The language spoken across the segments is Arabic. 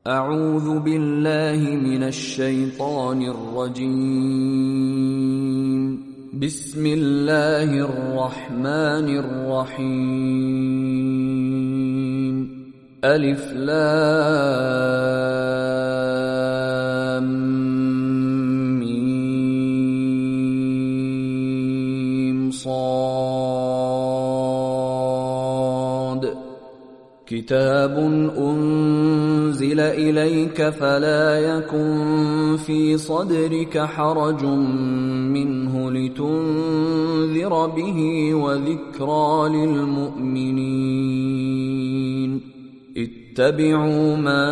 أعوذ بالله من الشيطان الرجيم. بسم الله الرحمن الرحيم. ألف لام ميم صاد. كتاب أنزل إليك فلا يكن في صدرك حرج منه لتنذر به وذكرى للمؤمنين. اتبعوا ما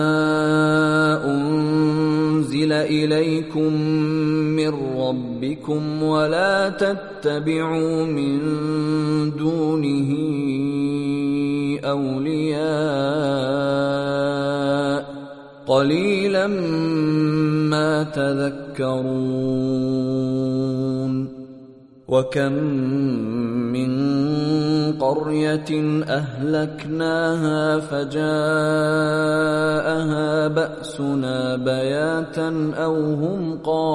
أنزل إليكم من ربكم ولا تتبعوا من دونه أولياء قليلا ما تذكرون. وكم من قرية أهلكناها فجاءها بأسنا بياتا أو هم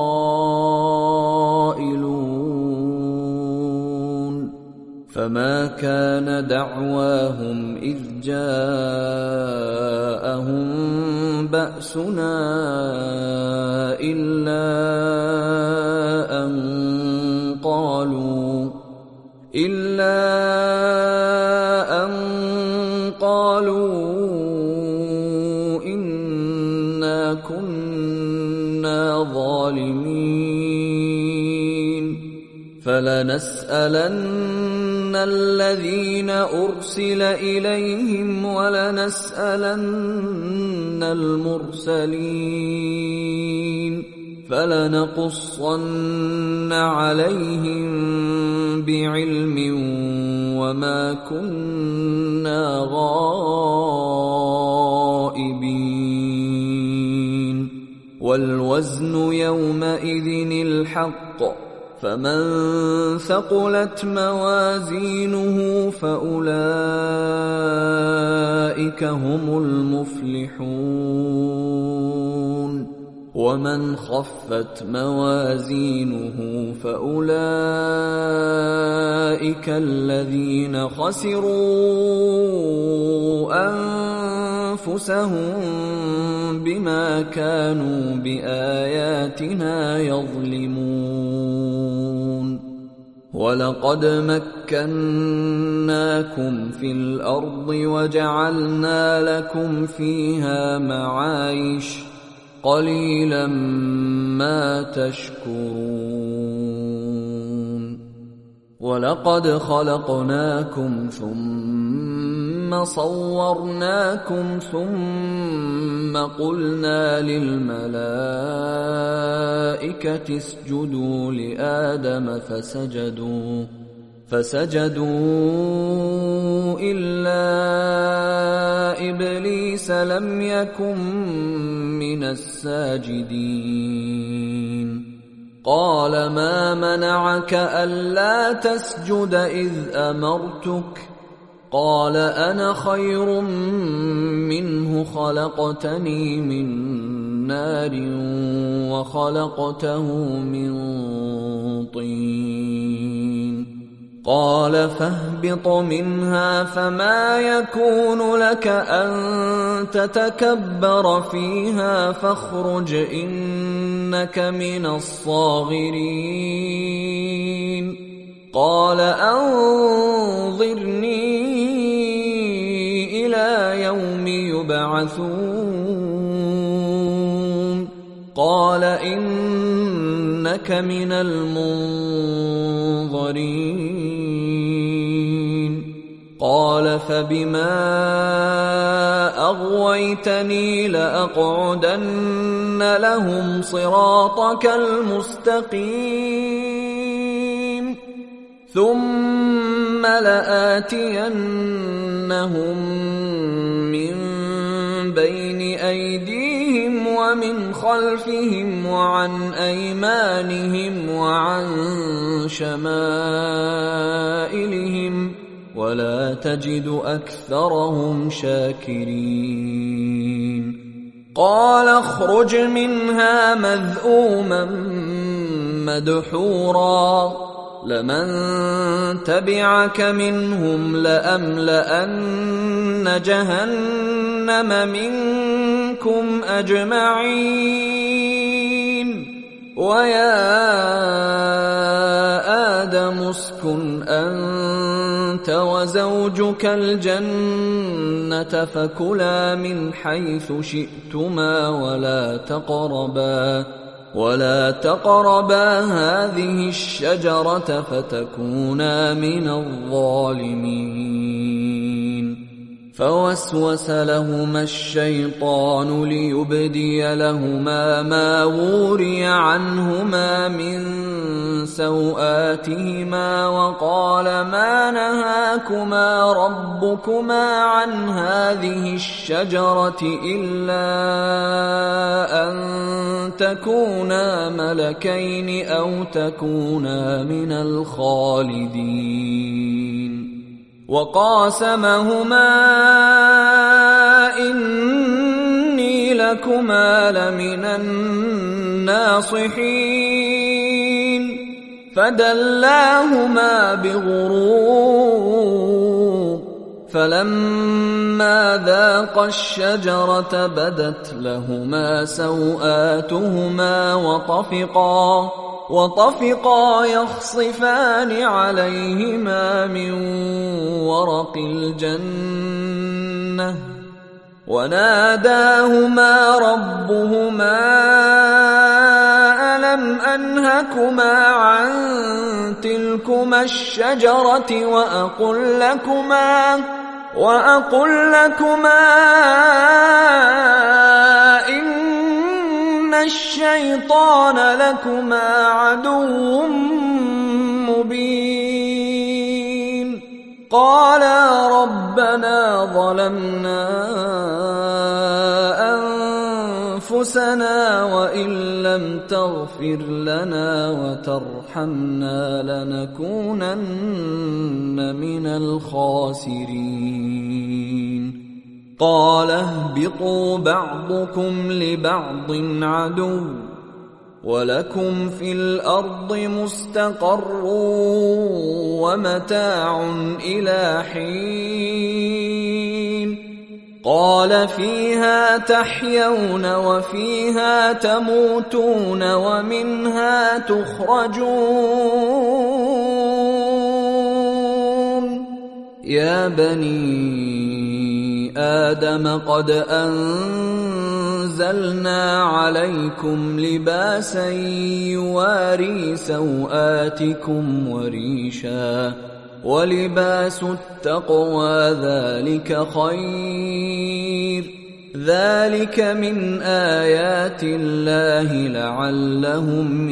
قائلون. فما كان دعواهم إذ جاءهم بأسنا إلا أن قالوا إنا كنا ظالمين. فلنسألن الذين أرسل إليهم ولنسألن المرسلين. فلنقصن عليهم بعلم وما كنا غائبين. والوزن يومئذ الحق فمن ثقلت موازينه فأولئك هم المفلحون. ومن خفت موازينه فأولئك الذين خسروا أنفسهم بما كانوا بآياتنا يظلمون. ولقد مكناكم في الأرض وجعلنا لكم فيها معايش قليلا ما تشكرون. ولقد خلقناكم ثم صورناكم ثم قلنا للملائكة اسجدوا لآدم فسجدوا إلا إبليس لم يكن من الساجدين. قال ما منعك ألا تسجد إذ أمرتك؟ قال أنا خير منه خلقتني من نار وخلقته من طين. قال فاهبط منها فما يكون لك أن تتكبر فيها فاخرج إنك من الصاغرين. قال أنظرني إلى يوم يبعثون. قال إنك من المنظرين. قال فبما أغويتني لأقعدن لهم صراطك المستقيم ثم لآتينهم من بين أيديهم ومن خلفهم وعن أيمانهم وعن شمائلهم ولا تجد أكثرهم شاكرين. قال اخرج منها مذءوما مدحورا لمن تبعك منهم لأملأن جهنم منكم أجمعين ويا آدم اسكن أنت وزوجك الجنة فكلا من حيث شئتما ولا تقربا هذه الشجرة فتكونا من الظالمين فوسوس لهما الشيطان ليبدي لهما ما وري عنهما من سوآتهما وقال ما نهاكما ربكما عن هذه الشجرة إلا أن تكونا ملكين أو تكونا من الخالدين وقاسمهما إني لكما لمن الناصحين فدلاهما بغرور فلما ذاقا الشجرة بدت لهما سوآتهما وطفقا يخصفان عليهما من ورق الجنة وناداهما ربهما ألم أنهكما عن تلكما الشجرة وأقل لكما إن الشيطان لكما عدو مبين قالا ربنا ظلمنا أنفسنا وإن لم تغفر لنا وترحمنا لنكونن من الخاسرين قال اهبطوا بعضكم لبعض عدو ولكم في الأرض مستقر ومتاع إلى حين قال فيها تحيون وفيها تموتون ومنها تخرجون يا بني آدم قد أنزلنا عليكم لباسا يواري سوآتكم وريشا ولباس التقوى ذلك خير ذلك من آيات الله لعلهم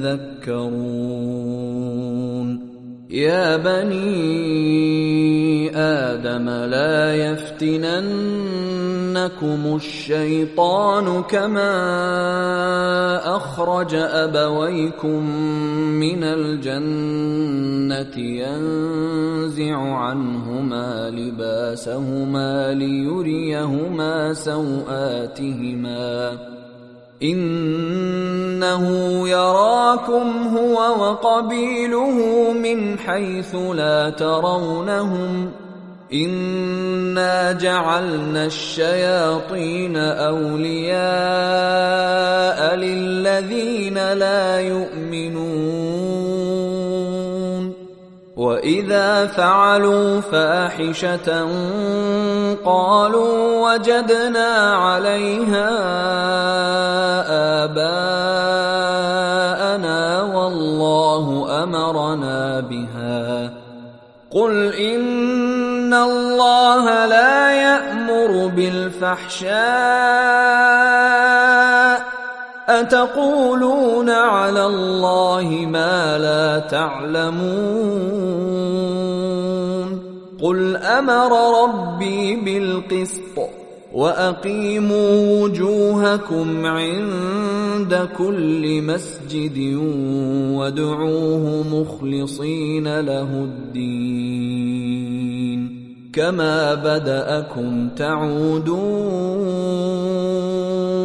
يذكرون يا بني آدم لا يفتننكم الشيطان كما أخرج أبويكم من الجنة ينزع عنهما لباسهما ليريهما سوآتهما إنه يراكم هو وقبيله من حيث لا ترونهم إنا جعلنا الشياطين أولياء للذين لا يؤمنون وإذا فعلوا فاحشة قالوا وجدنا عليها آباءنا والله أمرنا بها قل إن الله لا يأمر بالفحشاء أتقولون على الله ما لا تعلمون قل أمر ربي بالقسط وأقيموا وجوهكم عند كل مسجد وادعوه مخلصين له الدين كما بدأكم تعودون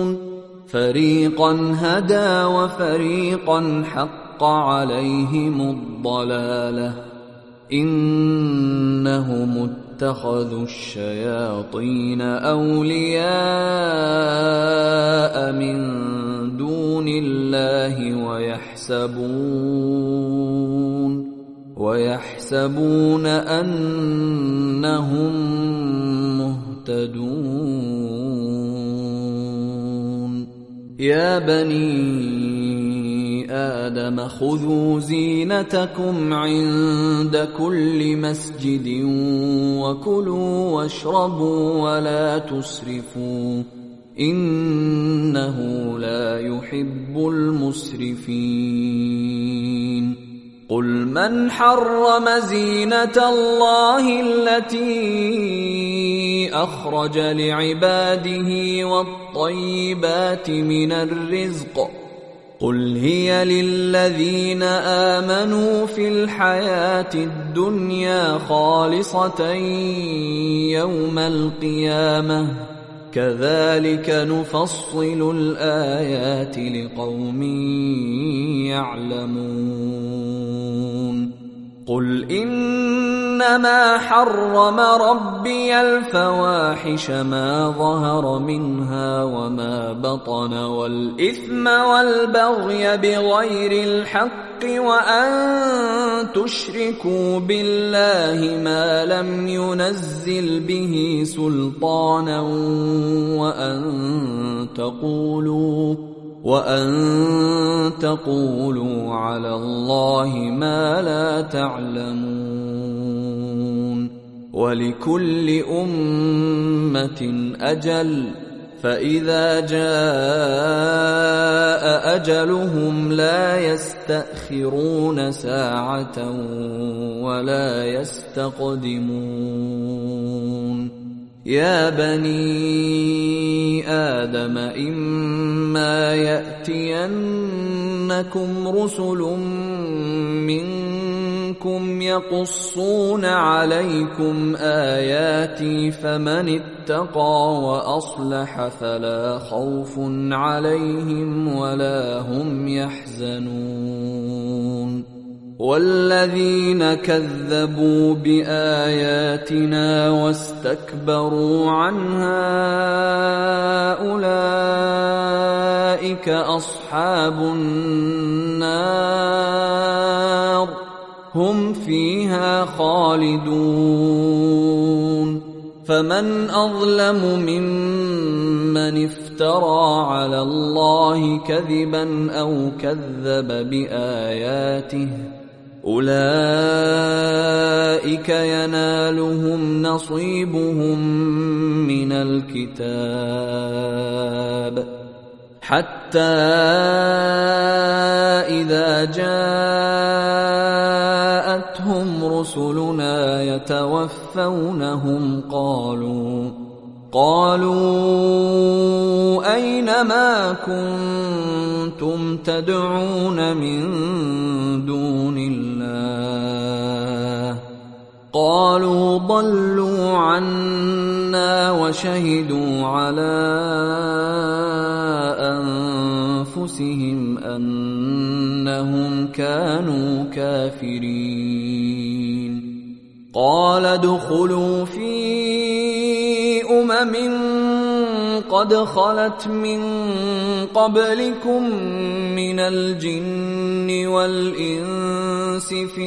فريقا هدى وفريقا حق عليهم الضلالة إنهم اتخذوا الشياطين أولياء من دون الله ويحسبون أنهم مهتدون يا بني آدم خذوا زينتكم عند كل مسجد وكلوا واشربوا ولا تسرفوا إنه لا يحب المسرفين قل من حرم زينة الله التي أخرج لعباده والطيبات من الرزق قل هي للذين آمنوا في الحياة الدنيا خالصة يوم القيامة كذلك نفصل الآيات لقوم يعلمون قل إنما حرم ربي الفواحش ما ظهر منها وما بطن والإثم والبغي بغير الحق وأن تشركوا بالله ما لم ينزل به سلطانا وأن تقولوا على الله ما لا تعلمون ولكل أمة أجل فإذا جاء أجلهم لا يستأخرون ساعة ولا يستقدمون يا بني آدم إما يأتينكم رسل منكم يقصون عليكم آياتي فمن اتقى وأصلح فلا خوف عليهم ولا هم يحزنون والذين كذبوا بآياتنا واستكبروا عنها أولئك أصحاب النار هم فيها خالدون فمن أظلم ممن افترى على الله كذبا أو كذب بآياته أولئك ينالهم نصيبهم من الكتاب حتى إذا جاءتهم رسلنا يتوفونهم قالوا أين ما كنتم تدعون من دون الله قالوا ضلوا عنا وشهدوا على أنفسهم أنهم كانوا كافرين قال ادخلوا في قد خلت من قبلكم من الجن والإنس في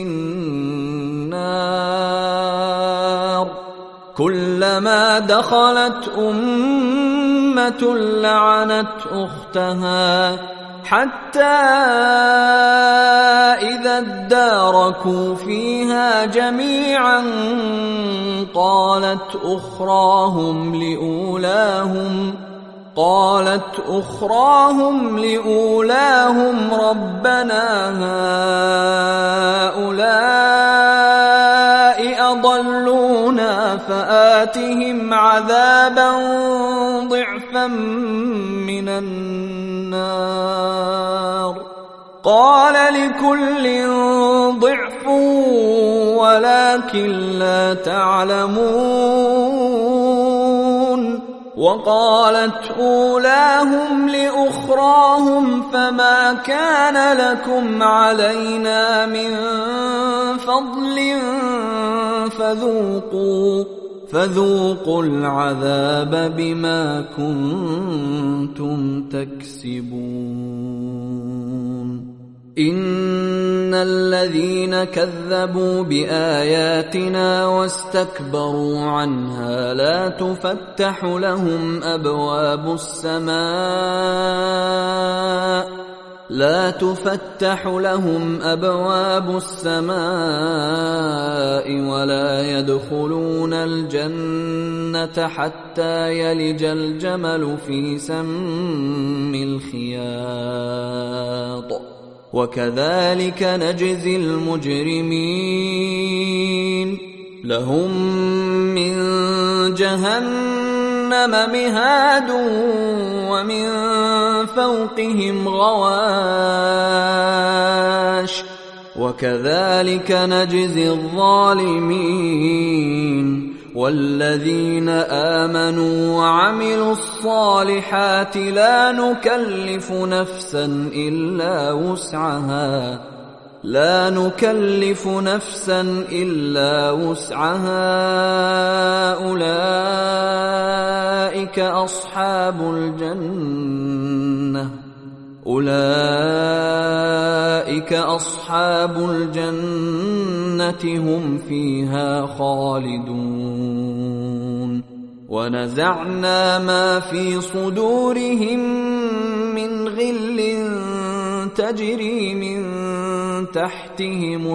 النار كلما دخلت أمة لعنت أختها حتى إذا اداركوا فيها جميعا قالت أخراهم لأولاهم ربنا هؤلاء أضلونا فآتهم عذابا ضعفا من النار قال لكل ضعف ولكن لا تعلمون وقالت أولاهم لأخراهم فما كان لكم علينا من فضل فذوقوا العذاب بما كنتم تكسبون إن الذين كذبوا بآياتنا واستكبروا عنها لا تفتح لهم أبواب السماء ولا يدخلون الجنة حتى يلج الجمل في سم الخياط وكذلك نجزي المجرمين لهم من جهنم مهاد ومن فوقهم غواش وكذلك نجزي الظالمين والذين آمنوا وعملوا الصالحات لا نكلف نفسا إلا وسعها أولئك أصحاب الجنة هم فيها خالدون ونزعنا ما في صدورهم من غل تجري من تحتهم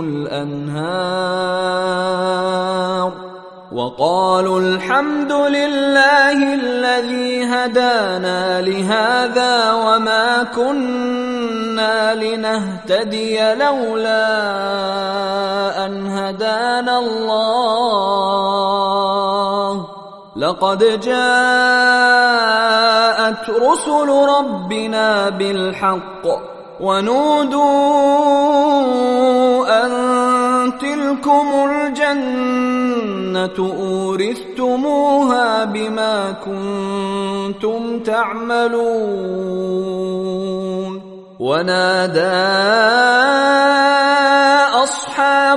الأنهار وقالوا الحمد لله الذي هدانا لهذا وما كنا لنهتدي لولا أن هدانا الله لقد جاءت رسل ربنا بالحق ونودوا أن تلكم الجنة أورثتموها بما كنتم تعملون ونادى أصحاب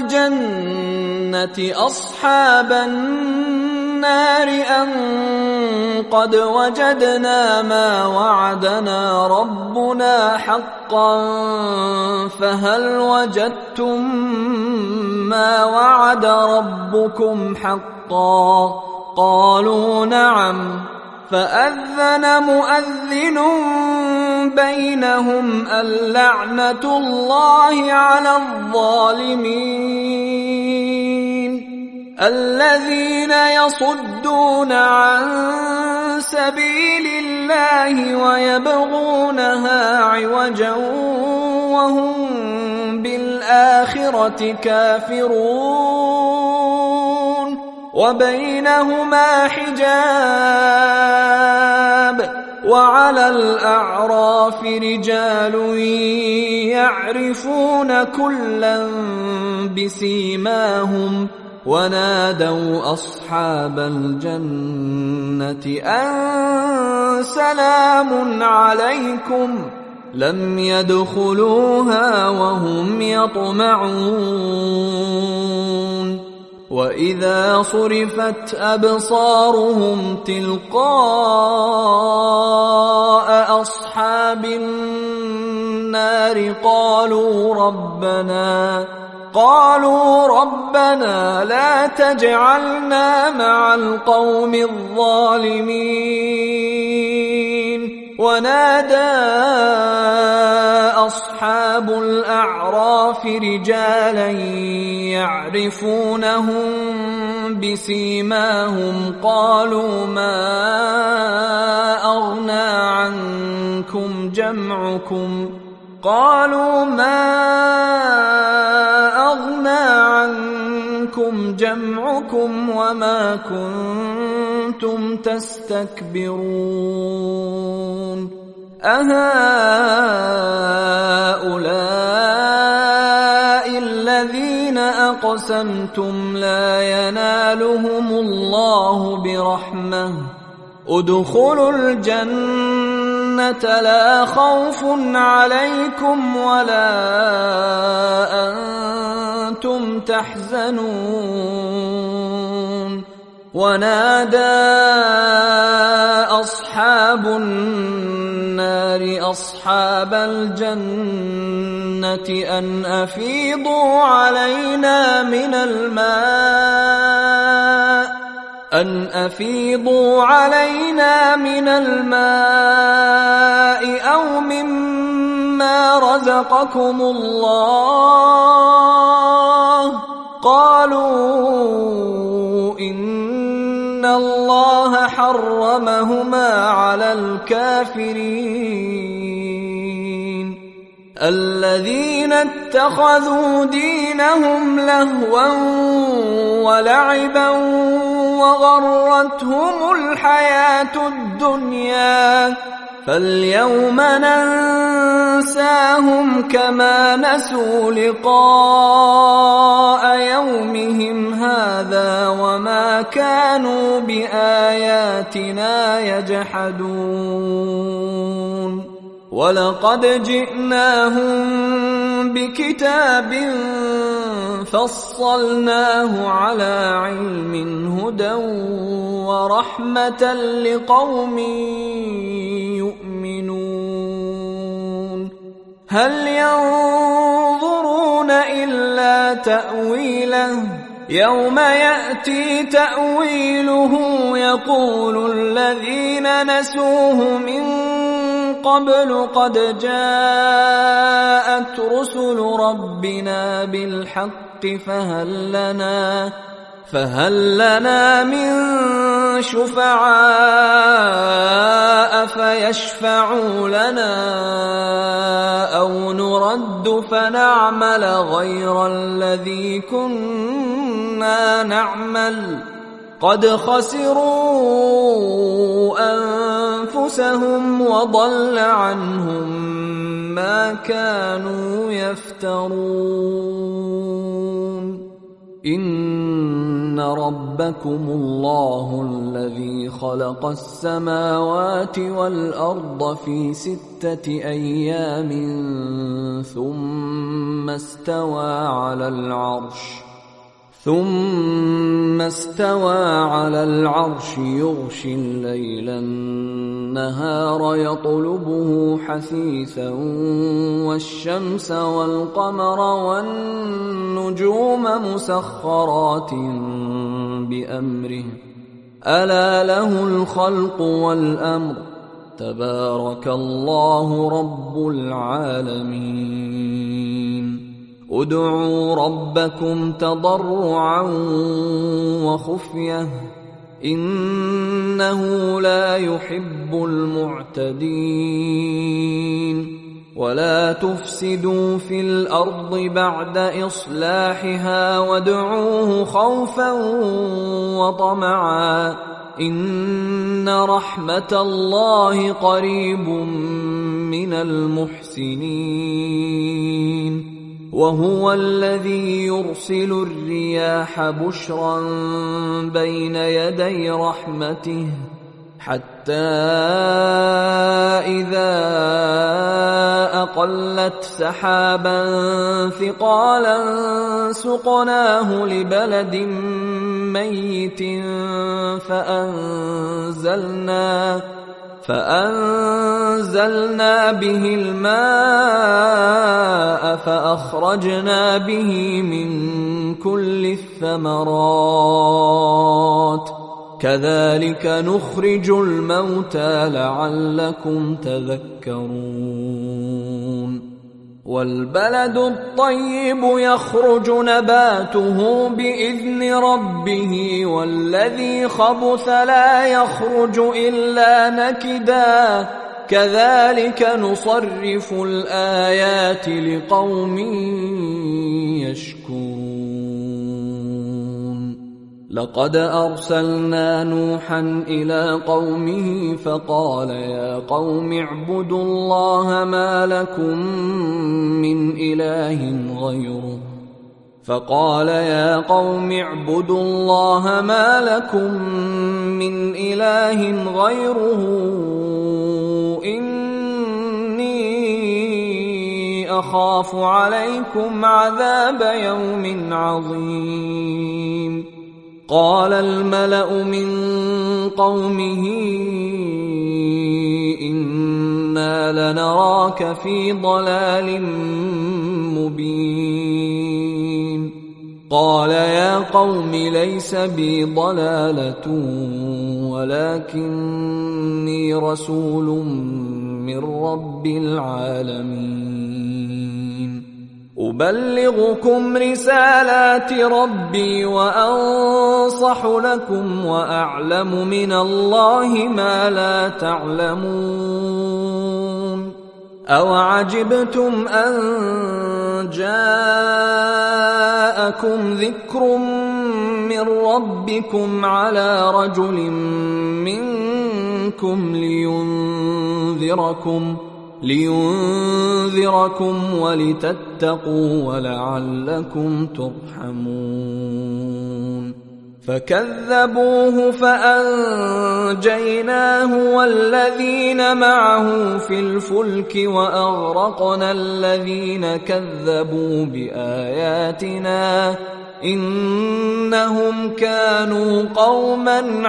الجنة أصحاب النار أن قد وجدنا ما وعدنا ربنا حقا فهل وجدتم ما وعد ربكم حقا قالوا نعم فأذن مؤذن بينهم اللعنة الله على الظالمين الذين يصدون عن سبيل الله ويبغونها عوجا وهم بالآخرة كافرون وبينهما حجاب وعلى الأعراف رجال يعرفون كلا بسيماهم ونادوا أصحاب الجنة أن سلام عليكم لم يدخلوها وهم يطمعون وإذا صرفت أبصارهم تلقاء أصحاب النار قالوا ربنا لا تجعلنا مع القوم الظالمين ونادى أصحاب الأعراف رجالا يعرفونهم بسيماهم قالوا ما أغنى عنكم جمعكم وما كنتم تستكبرون أهؤلاء الذين أقسمتم لا ينالهم الله برحمة ادخلوا الجنة لا خوف عليكم ولا أنتم تحزنون ونادى أصحاب النار أصحاب الجنة أن أفيضوا علينا من الماء أو مما رزقكم الله قالوا إن الله حرمهما على الكافرين الذين اتخذوا دينهم لهوا ولعبا وغرتهم الحياة الدنيا فاليوم ننساهم كما نسوا لقاء يومهم هذا وما كانوا بآياتنا يجحدون ولقد جئناهم بكتاب فصلناه على علم هدى ورحمة لقوم يؤمنون هل ينظرون إلا تأويله يوم يأتي تأويله يقول الذين نسوه من قبل قد جاءت رسل ربنا بالحق فهل لنا من شفعاء فيشفعوا لنا أو نرد فنعمل غير الذي كنا نعمل قد خسروا أنفسهم وضل عنهم ما كانوا يفترون إن ربكم الله الذي خلق السماوات والأرض في 6 أيام ثم استوى على العرش يغشي الليل النهار يطلبه حثيثا والشمس والقمر والنجوم مسخرات بأمره ألا له الخلق والأمر تبارك الله رب العالمين ادعوا ربكم تضرعا وخفية إنه لا يحب المعتدين ولا تفسدوا في الأرض بعد إصلاحها وادعوه خوفا وطمعا إن رحمة الله قريب من المحسنين وهو الذي يرسل الرياح بشرا بين يدي رحمته حتى إذا أقلت سحابا ثقالا سقناه لبلد ميت فأنزلنا به الماء فأخرجنا به من كل الثمرات كذلك نخرج الموتى لعلكم تذكرون والبلد الطيب يخرج نباته بإذن ربه والذي خبث لا يخرج إلا نكدا كذلك نصرف الآيات لقوم يشكرون لقد أرسلنا نوحا إلى قومه فقال يا قوم اعبدوا الله ما لكم من إله غيره من إله غيره إني أخاف عليكم عذاب يوم عظيم. قال الملأ من قومه إنا لنراك في ضلال مبين. قال يا قوم ليس بي ضلالة ولكني رسول من رب العالمين أبلغكم رسالات ربي وأنصح لكم وأعلم من الله ما لا تعلمون. أوعجبتم أن جاءكم ذكر من ربكم على رجل منكم لينذركم ولتتقوا ولعلكم ترحمون. فكذبوه فأنجيناه والذين معه في الفلك وأغرقنا الذين كذبوا بآياتنا إنهم كانوا قوما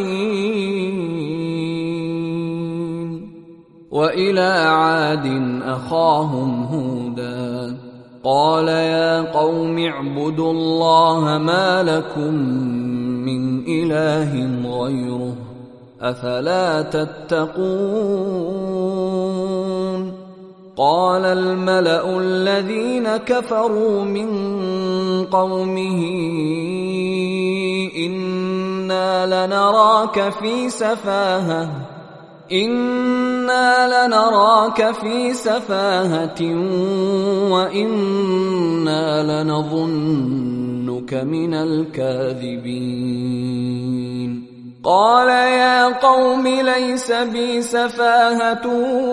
عمين. وإلى عاد أخاهم هودا قال يا قوم اعبدوا الله ما لكم من إله غيره أفلا تتقون. قال الملأ الذين كفروا من قومه إنا لنراك في سفاهة وإنا لنظنك من الكاذبين. قال يا قوم ليس بي سفاهة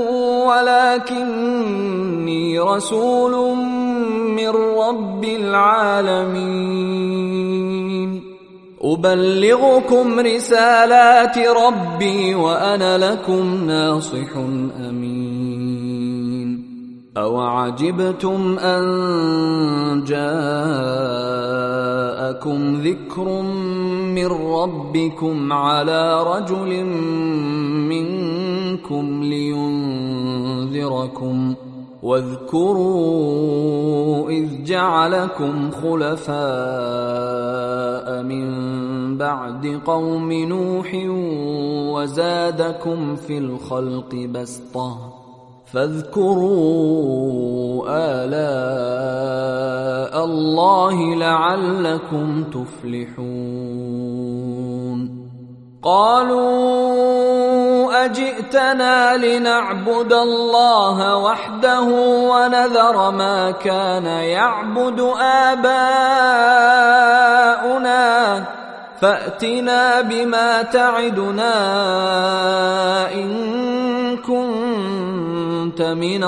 ولكني رسول من رب العالمين أبلغكم رسالات ربي وأنا لكم ناصح أمين. أوعجبتم أن جاءكم ذكر من ربكم على رجل منكم لينذركم واذكروا إذ جعلكم خلفاء من بعد قوم نوح وزادكم في الخلق بسطة فاذكروا آلاء الله لعلكم تفلحون. قالوا أجئتنا لنعبد الله وحده ونذر ما كان يعبد آباؤنا فأتنا بما تعدنا إن كنت من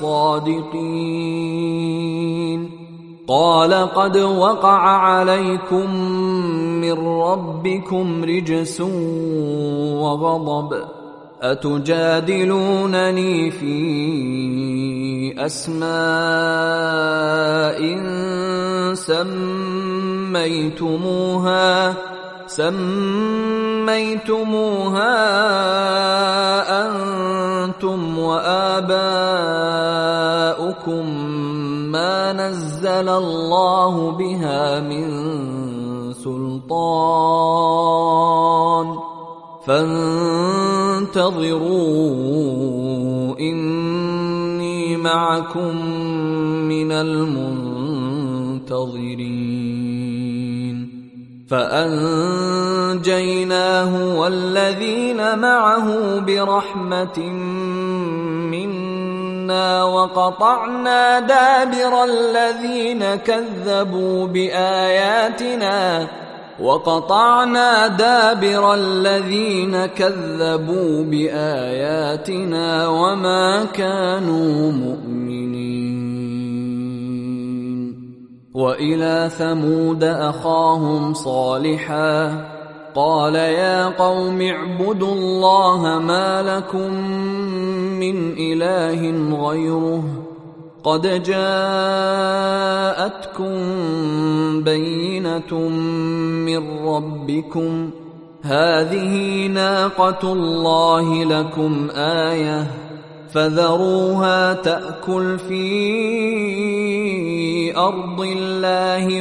الصادقين. قال قد وقع عليكم من ربكم رجس وغضب أتجادلونني في أسماء سميتموها أنتم وآباؤكم ما نزل الله بها من سلطان فانتظروا إني معكم من المنتظرين. فأنجيناه والذين معه برحمة منا وقطعنا دابر الذين كذبوا بآياتنا وما كانوا مؤمنين. وإلى ثمود أخاهم صالحا قال يا قوم اعبدوا الله ما لكم من إله غيره قد جاءتكم بينة من ربكم هذه ناقة الله لكم آية فذروها تأكل في أرض الله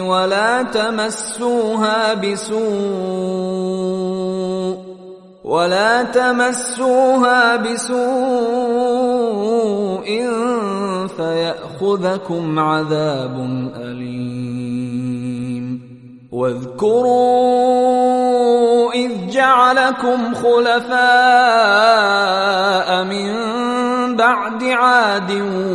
ولا تمسوها بسوء فيأخذكم عذاب أليم واذكروا إذ جعلكم خلفاء من بعد عاد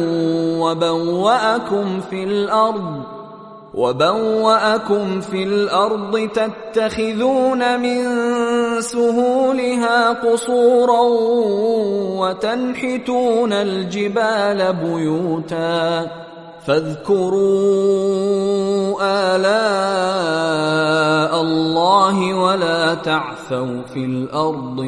وبوأكم في الأرض تتخذون من سهولها قصورا وتنحتون الجبال بيوتا فاذكروا آلاء الله ولا تعثوا في الأرض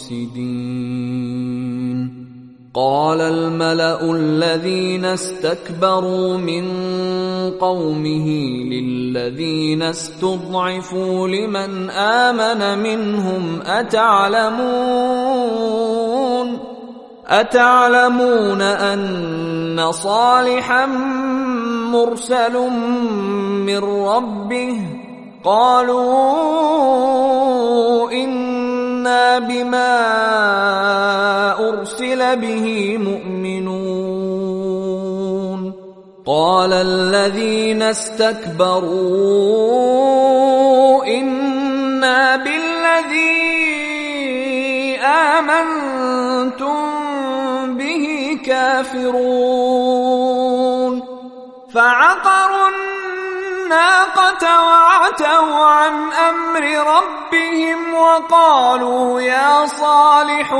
مفسدين قال الملأ الذين استكبروا من قومه للذين استضعفوا لمن آمن منهم أتعلمون أن صالحا مرسل من ربه قالوا إنا بما أرسل به مؤمنون قال الذين استكبروا إنا بالذي آمنتم به كافرون فعقروا الناقة وعتوا عن أمر ربهم وقالوا يا صالح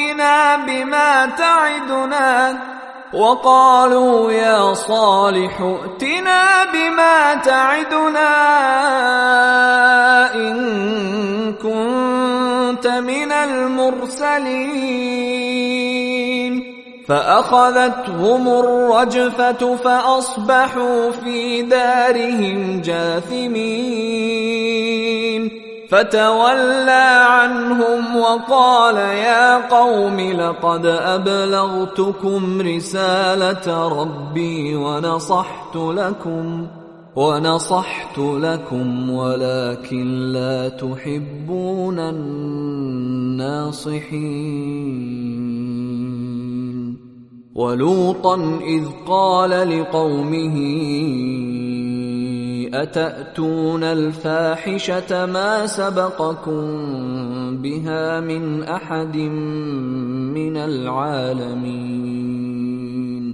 ائتنا بما تعدنا إن كنت من المرسلين فأخذتهم الرجفة فأصبحوا في دارهم جاثمين فتولى عنهم وقال يا قوم لقد أبلغتكم رسالة ربي ونصحت لكم ولكن لا تحبون الناصحين ولوطا إذ قال لقومه أتأتون الفاحشة ما سبقكم بها من أحد من العالمين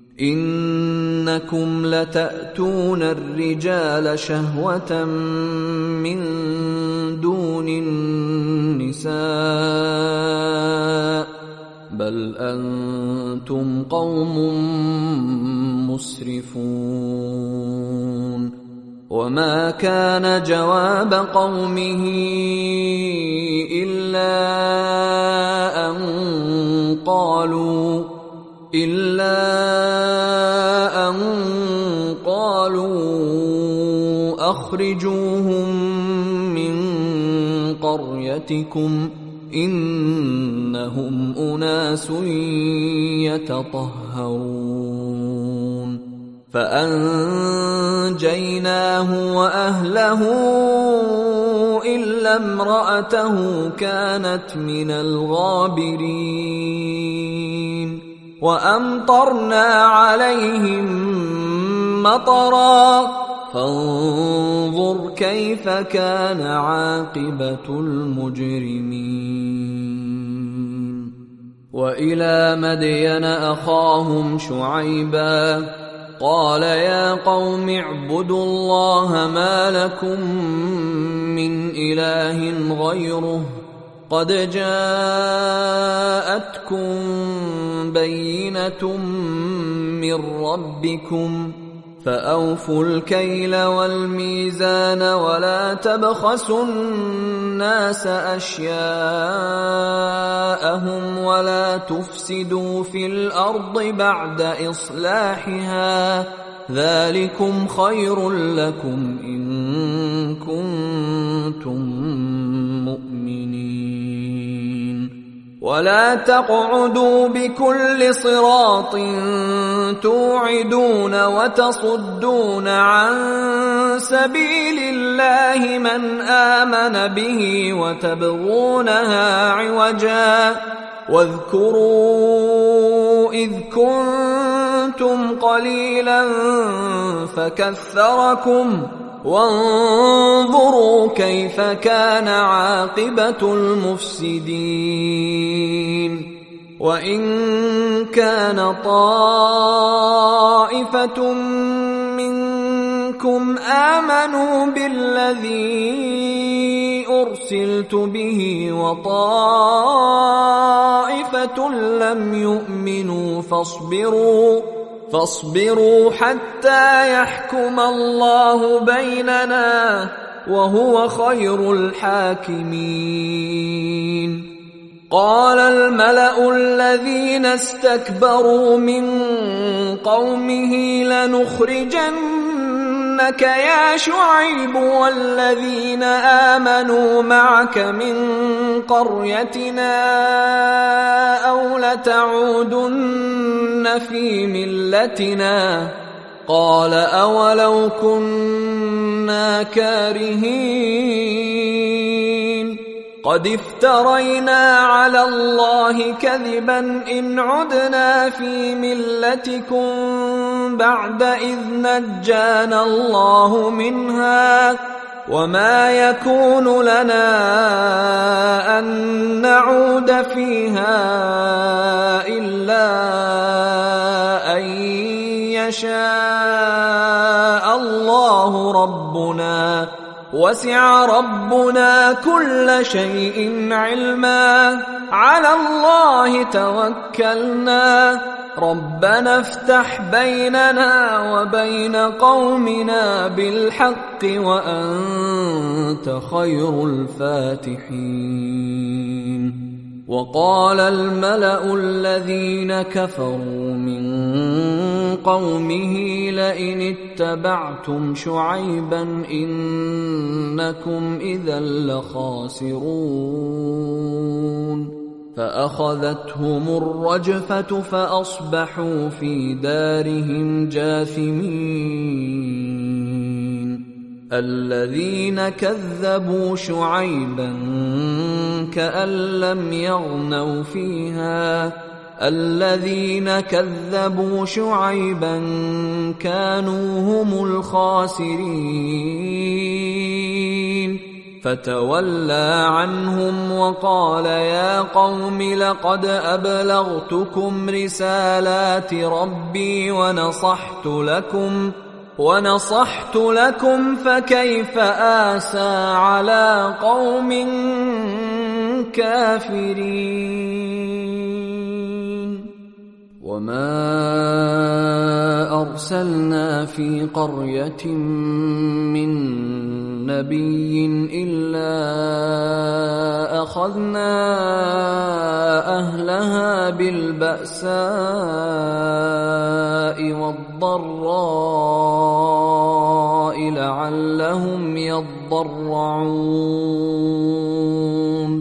إنكم لتأتون الرجال شهوة من دون النساء بل أنتم قوم مسرفون وما كان جواب قومه إلا أن قالوا أخرجوهم من قريتكم إنهم أناس يتطهرون فأنجيناه وأهله إلا امرأته كانت من الغابرين وأمطرنا عليهم مطرا فانظر كيف كان عاقبة المجرمين وإلى مدين أخاهم شعيبا قال يا قوم اعبدوا الله ما لكم من إله غيره قد جاءتكم بينة من ربكم فأوفوا الكيل والميزان ولا تبخسوا الناس أشياءهم ولا تفسدوا في الأرض بعد إصلاحها ذلكم خير لكم إن كنتم مؤمنين ولا تقعدوا بكل صراط توعدون وتصدون عن سبيل الله من آمن به وتبغونها عوجا واذكروا إذ كنتم قليلا فكثركم وانظروا كيف كان عاقبة المفسدين وإن كان طائفة منكم آمنوا بالذي أرسلت به وطائفة لم يؤمنوا فاصبروا حتى يحكم الله بيننا وهو خير الحاكمين قال الملأ الذين استكبروا من قومه لنخرجنك يا شعيب والذين آمنوا معك من قريتنا أو لتعودن في ملتنا قال أولو كنا كارهين قد افترينا على الله كذبا إن عدنا في ملتكم بعد إذ نجانا الله منها وما يكون لنا أن نعود فيها إلا أن يشاء الله ربنا وسع ربنا كل شيء علما على الله توكلنا ربنا افتح بيننا وبين قومنا بالحق وأنت خير الفاتحين وقال الملأ الذين كفروا من قومه لئن اتبعتم شعيبا إنكم إذا لخاسرون فأخذتهم الرجفة فأصبحوا في دارهم جاثمين الذين كذبوا شعيبا كأن لم يغنوا فيها الذين كذبوا شعيبا كانوا هم الخاسرين فتولى عنهم وقال يا قوم لقد أبلغتكم رسالات ربي ونصحت لكم فكيف آسى على قوم كافرين وما أرسلنا في قرية من نبي إلا أخذنا أهلها بالبأساء والضراء لعلهم يضرعون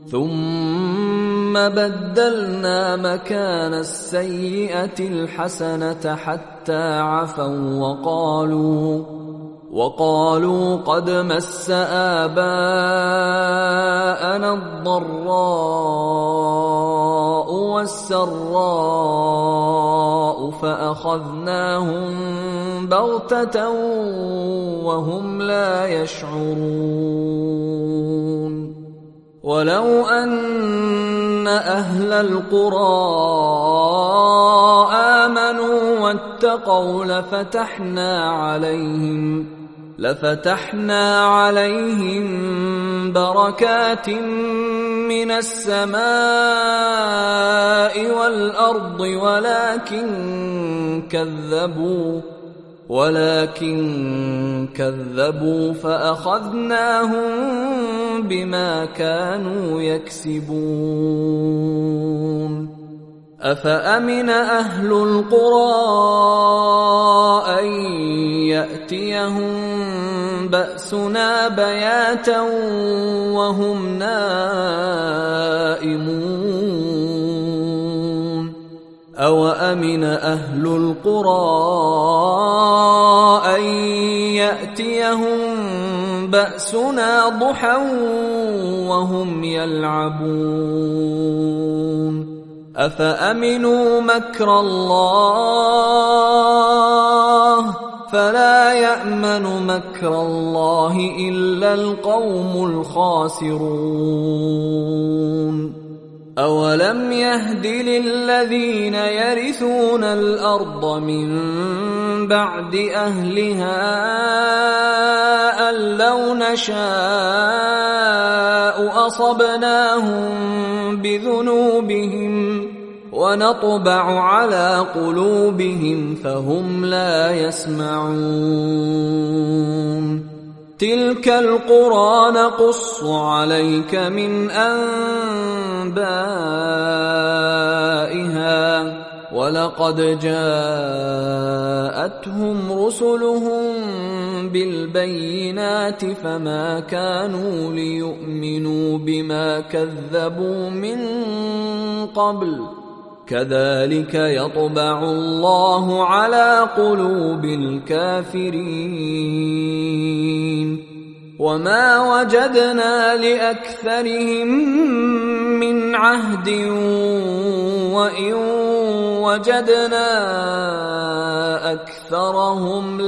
ثم بدلنا مكان السيئة الحسنة حتى عفوا وقالوا قد مس آباءنا الضراء والسراء فأخذناهم بغتة وهم لا يشعرون ولو أن أهل القرى آمنوا واتقوا لفتحنا عليهم بركات من السماء والأرض ولكن كذبوا فأخذناهم بما كانوا يكسبون أفأمن أهل القرى أن يأتيهم بأسنا بياتا وهم نائمون أوأمن أهل القرى أن يأتيهم بأسنا ضحى وهم يلعبون أفأمنوا مكر الله فلا يأمن مكر الله إلا القوم الخاسرون أولم يهد للذين يرثون الأرض من بعد أهلها أن لو نشاء أصبناهم بذنوبهم ونطبع على قلوبهم فهم لا يسمعون تلك القرى نقص عليك من أنبائها ولقد جاءتهم رسلهم بالبينات فما كانوا ليؤمنوا بما كذبوا من قبل كذلك يطبع الله على قلوب الكافرين وما وجدنا لأكثرهم من عهد وإن وجدنا أكثرهم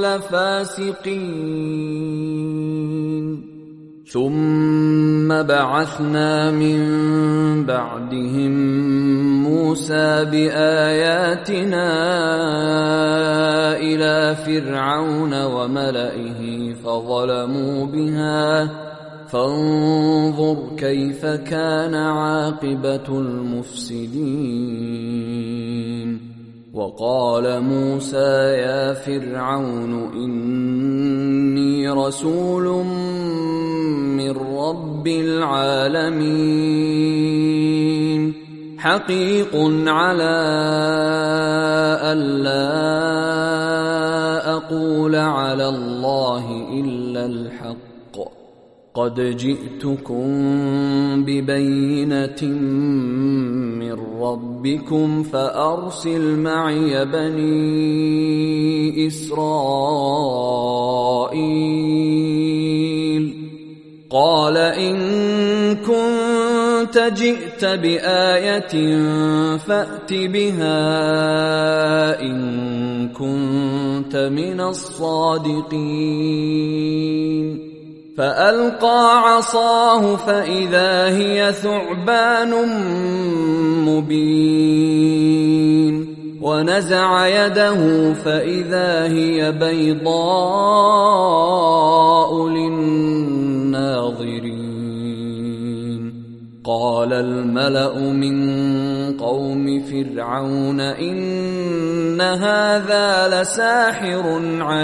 لفاسقين ثم بعثنا من بعدهم موسى بآياتنا إلى فرعون وملئه فظلموا بها فانظر كيف كان عاقبة المفسدين وقال موسى يا فرعون إني رسول من رب العالمين حقيق على ألا أقول على الله إلا الحق قد جئتكم ببينة من ربكم فأرسل معي بني إسرائيل قال إن كنت جئت بآية فأت بها إن كنت من الصادقين فألقى عصاه فإذا هي ثعبان مبين ونزع يده فإذا هي بيضاء للناظرين قال الملأ من قوم فرعون إن هذا لساحر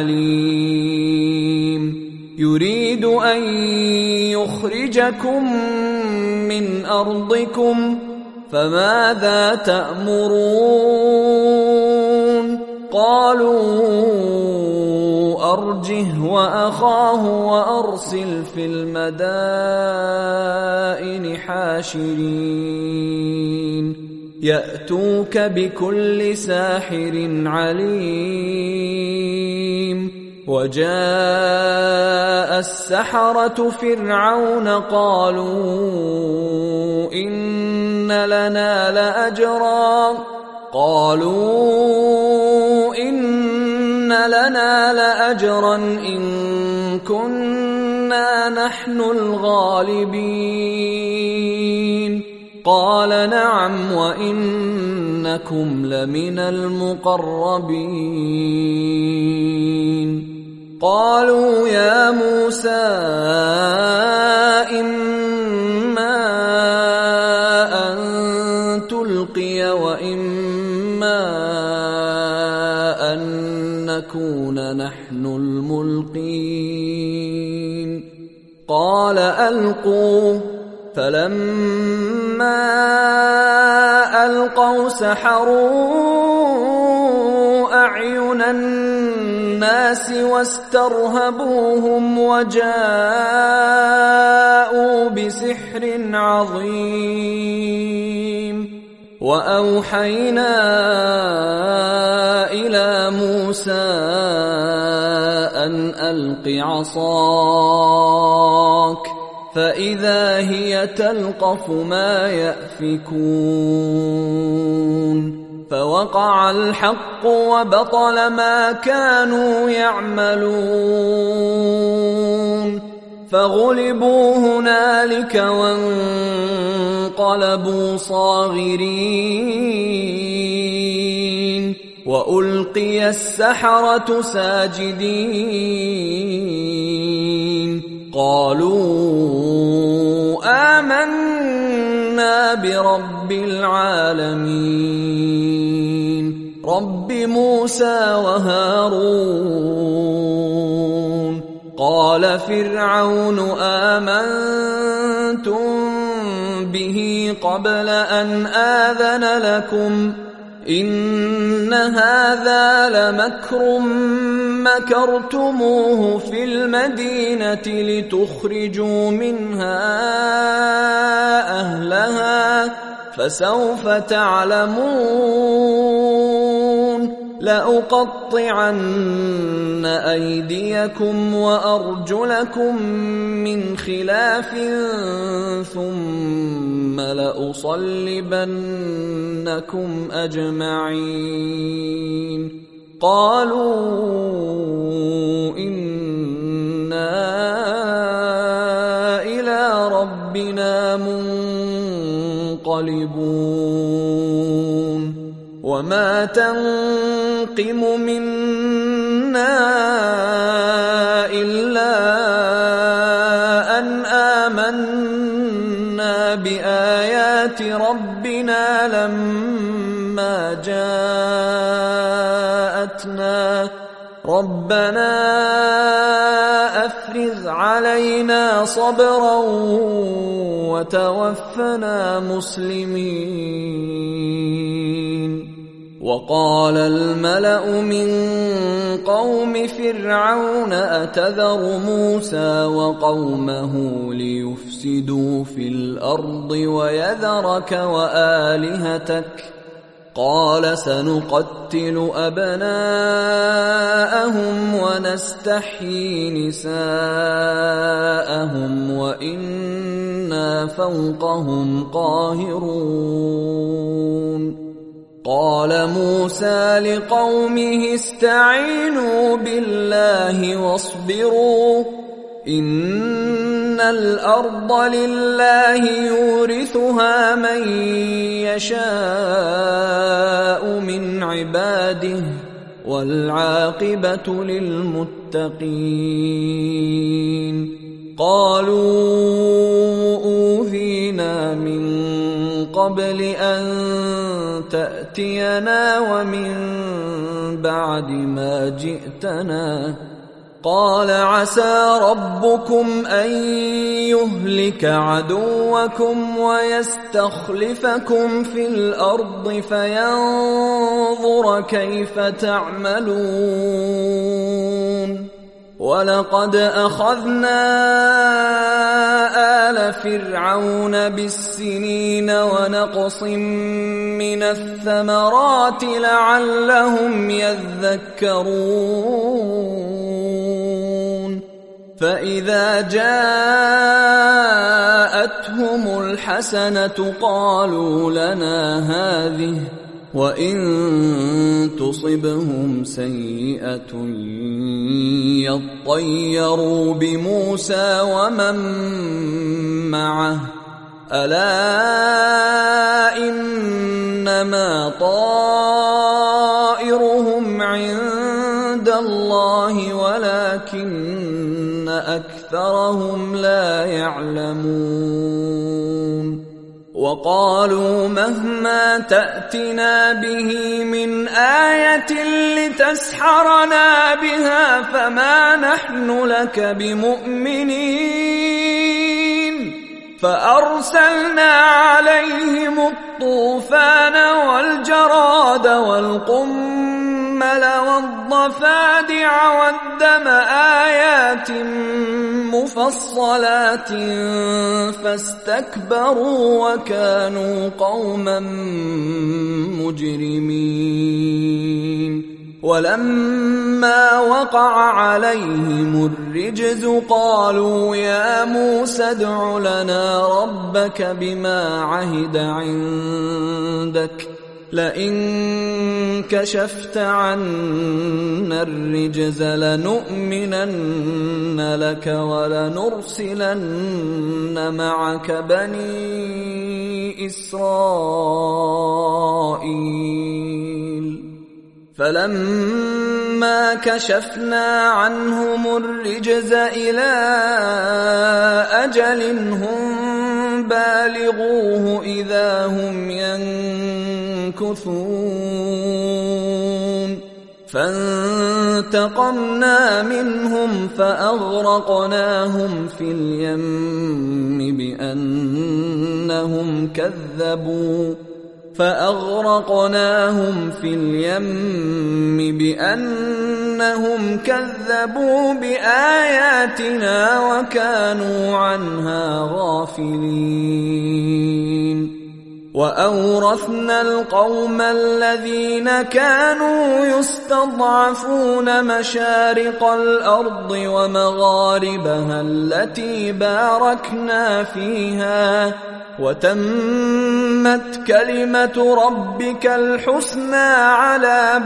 عليم يريد أن يخرجكم من أرضكم فماذا تأمرون قالوا أرجه وأخاه وأرسل في المدائن حاشرين يأتوك بكل ساحر عليم وجاء السحرة فرعون قالوا إن لنا لأجرا إن كنا نحن الغالبين قال نعم وإنكم لمن المقربين قالوا يا موسى إما أن تلقي وإما أن نكون نحن الملقين قال ألقوا فلما ألقوا سحروا أعين الناس واسترهبوهم وجاءوا بسحر عظيم وأوحينا إلى موسى أن ألق عصاك فإذا هي تلقف ما يأفكون فوقع الحق وبطل ما كانوا يعملون فغلبوا هنالك وانقلبوا صاغرين وألقي السحرة ساجدين قالوا آمنا برب العالمين رب موسى وهارون قال فرعون آمنتم به قبل أن آذن لكم إن هذا لمكر مكرتموه في المدينة لتخرجوا منها أهلها فسوف تعلمون لأقطعن أيديكم وأرجلكم من خلاف ثم لأصلبنكم أجمعين قالوا إنا إلى ربنا منقلبون وما تنقم منا إلا أن آمنا بآيات ربنا لما جاءتنا ربنا أفرغ علينا صبرا وتوفنا مسلمين وقال الملأ من قوم فرعون أتذر موسى وقومه ليفسدوا في الأرض ويذرك وآلهتك قال سنقتل أبناءهم ونستحيي نساءهم وإنا فوقهم قاهرون قال موسى لقومه استعينوا بالله واصبروا إن الأرض لله يورثها من يشاء من عباده والعاقبة للمتقين قالوا أوذينا من قبل أن تأتينا ومن بعد ما جئتنا قال عسى ربكم أن يهلك عدوكم ويستخلفكم في الأرض فينظر كيف تعملون ولقد أخذنا آل فرعون بالسنين ونقص من الثمرات لعلهم يذكرون فإذا جاءتهم الحسنة قالوا لنا هذه وإن تصبهم سيئة يطيروا بموسى ومن معه ألا إنما طائرهم عند الله ولكن أكثرهم لا يعلمون وقالوا مهما تأتنا به من آية لتسحرنا بها فما نحن لك بمؤمنين فأرسلنا عليهم الطوفان والجراد والقمل والضفادع والدم آيات مفصلات فاستكبروا وكانوا قوما مجرمين ولما وقع عليهم الرجز قالوا يا موسى ادع لنا ربك بما عهد عندك لئن كشفت عنا الرجز لنؤمنن لك ولنرسلن معك بني إسرائيل فلما كشفنا عنهم الرجز إلى أجل هم بالغوه إذا هم ينكثون فانتقمنا منهم فأغرقناهم في اليم بأنهم كذبوا بآياتنا وكانوا عنها غافلين وأورثنا القوم الذين كانوا يستضعفون مشارق الأرض ومغاربها التي باركنا فيها وتمت كلمة ربك الحسنى على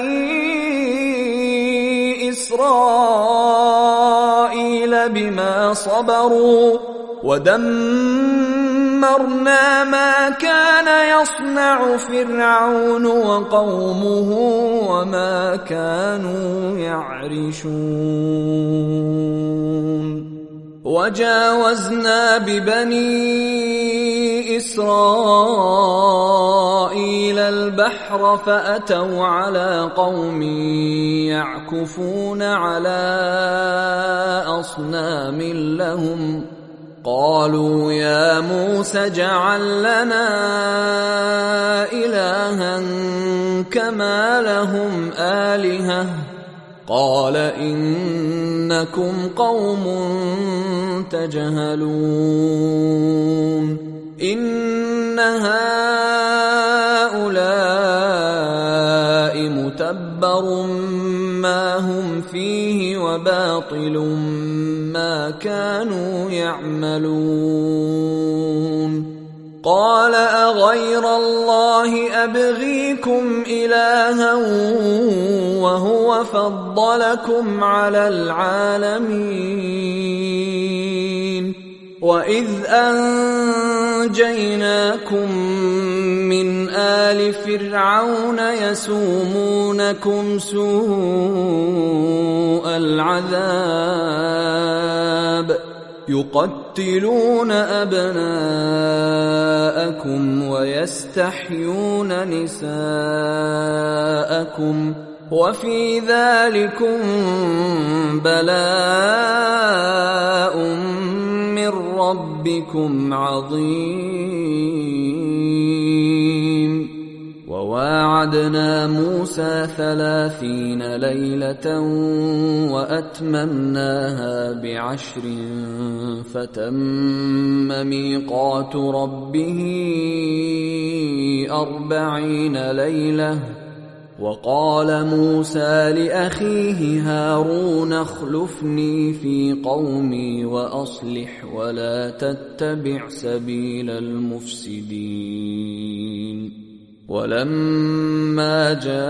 بني إسرائيل بما صبروا ودمرنا ما كان يصنع فرعون وقومه وما كانوا يعرشون وجاوزنا ببني إسرائيل البحر فأتوا على قوم يعكفون على أصنام لهم قالوا يا موسى اجعل لنا إلها كما لهم آلهة قال إنكم قوم تجهلون إن هؤلاء متبر ما هم فيه وباطل ما كانوا يعملون قال أغير الله أبغيكم إلها وهو فضلكم على العالمين وإذ أنجيناكم من آل فرعون يسومونكم سوء العذاب يقتلون أبناءكم ويستحيون نساءكم وفي ذلكم بلاء من ربكم عظيم وواعدنا موسى 30 ليلة وأتممناها ب10 فتم ميقات ربه 40 ليلة وقال موسى لأخيه هارون اخلفني في قومي وأصلح ولا تتبع سبيل المفسدين ولما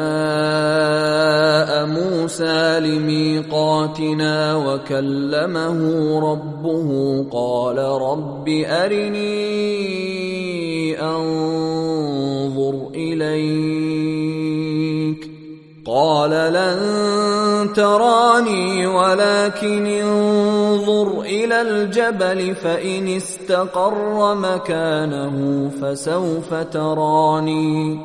جاء موسى لميقاتنا وكلمه ربه قال رب أرني أنظر إليك قال لن تراني ولكن انظر إلى الجبل فإن استقر مكانه فسوف تراني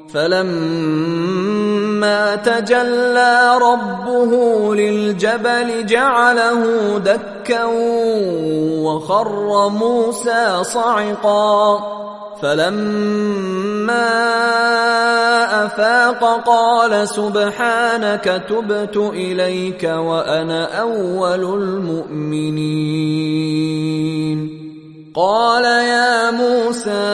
فلما تجلى ربه للجبل جعله دكا وخر موسى صعقا فلما أفاق قال سبحانك تبت إليك وأنا أول المؤمنين قال يا موسى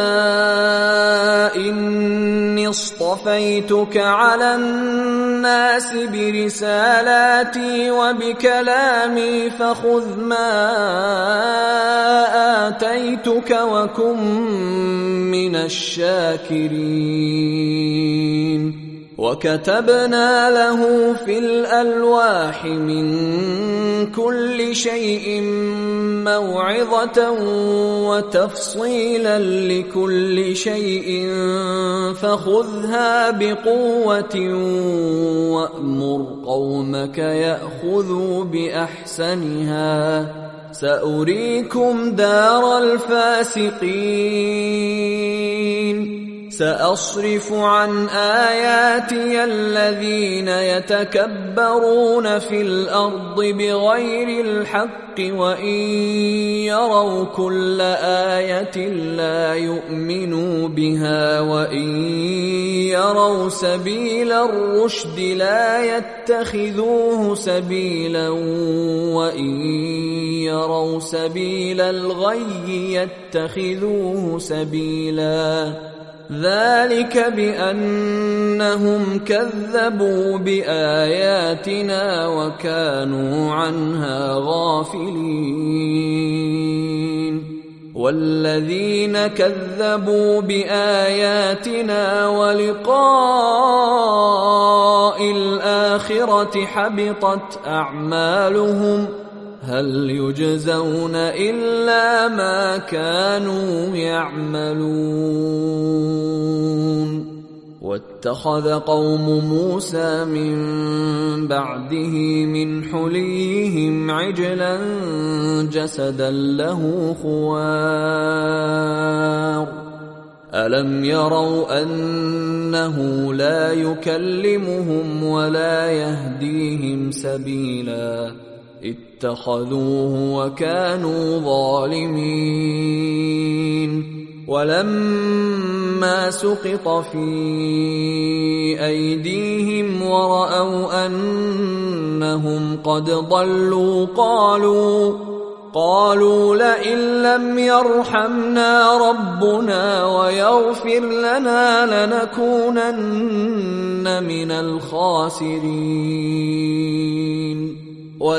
إني اصطفيتك على الناس برسالاتي وبكلامي فخذ ما آتيتك وكن من الشاكرين وكتبنا له في الألواح من كل شيء موعظة وتفصيلا لكل شيء فخذها بقوة وأمر قومك يأخذوا بأحسنها سأريكم دار الفاسقين سأصرف عن آياتي الذين يتكبرون في الأرض بغير الحق وإن يروا كل آية لا يؤمنوا بها وإن يروا سبيل الرشد لا يتخذوه سبيلا وإن يروا سبيل الغي يتخذوه سبيلا ذلك بأنهم كذبوا بآياتنا وكانوا عنها غافلين والذين كذبوا بآياتنا ولقاء الآخرة حبطت أعمالهم هل يجزون إلا ما كانوا يعملون واتخذ قوم موسى من بعده من حليهم عجلا جسدا له خوار ألم يروا أنه لا يكلمهم ولا يهديهم سبيلا اتخذوه وكانوا ظالمين ولما سقط في أيديهم ورأوا أنهم قد ضلوا قالوا لئن لم يرحمنا ربنا ويغفر لنا لنكونن من الخاسرين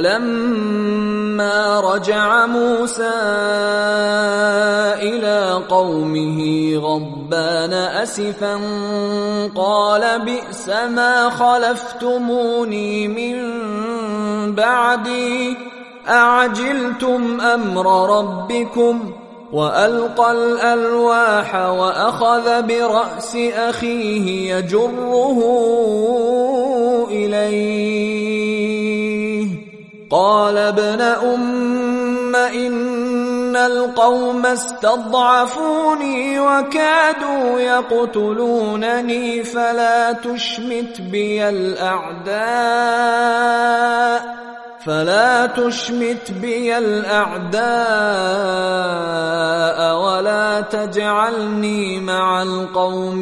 ولما رجع موسى إلى قومه غضبان أسفا قال بئس ما خلفتموني من بعدي أعجلتم أمر ربكم وألقى الألواح وأخذ برأس أخيه يجره إليه قال ابن أم إن القوم استضعفوني وكادوا يقتلونني فلا تشمت بي الأعداء ولا تجعلني مع القوم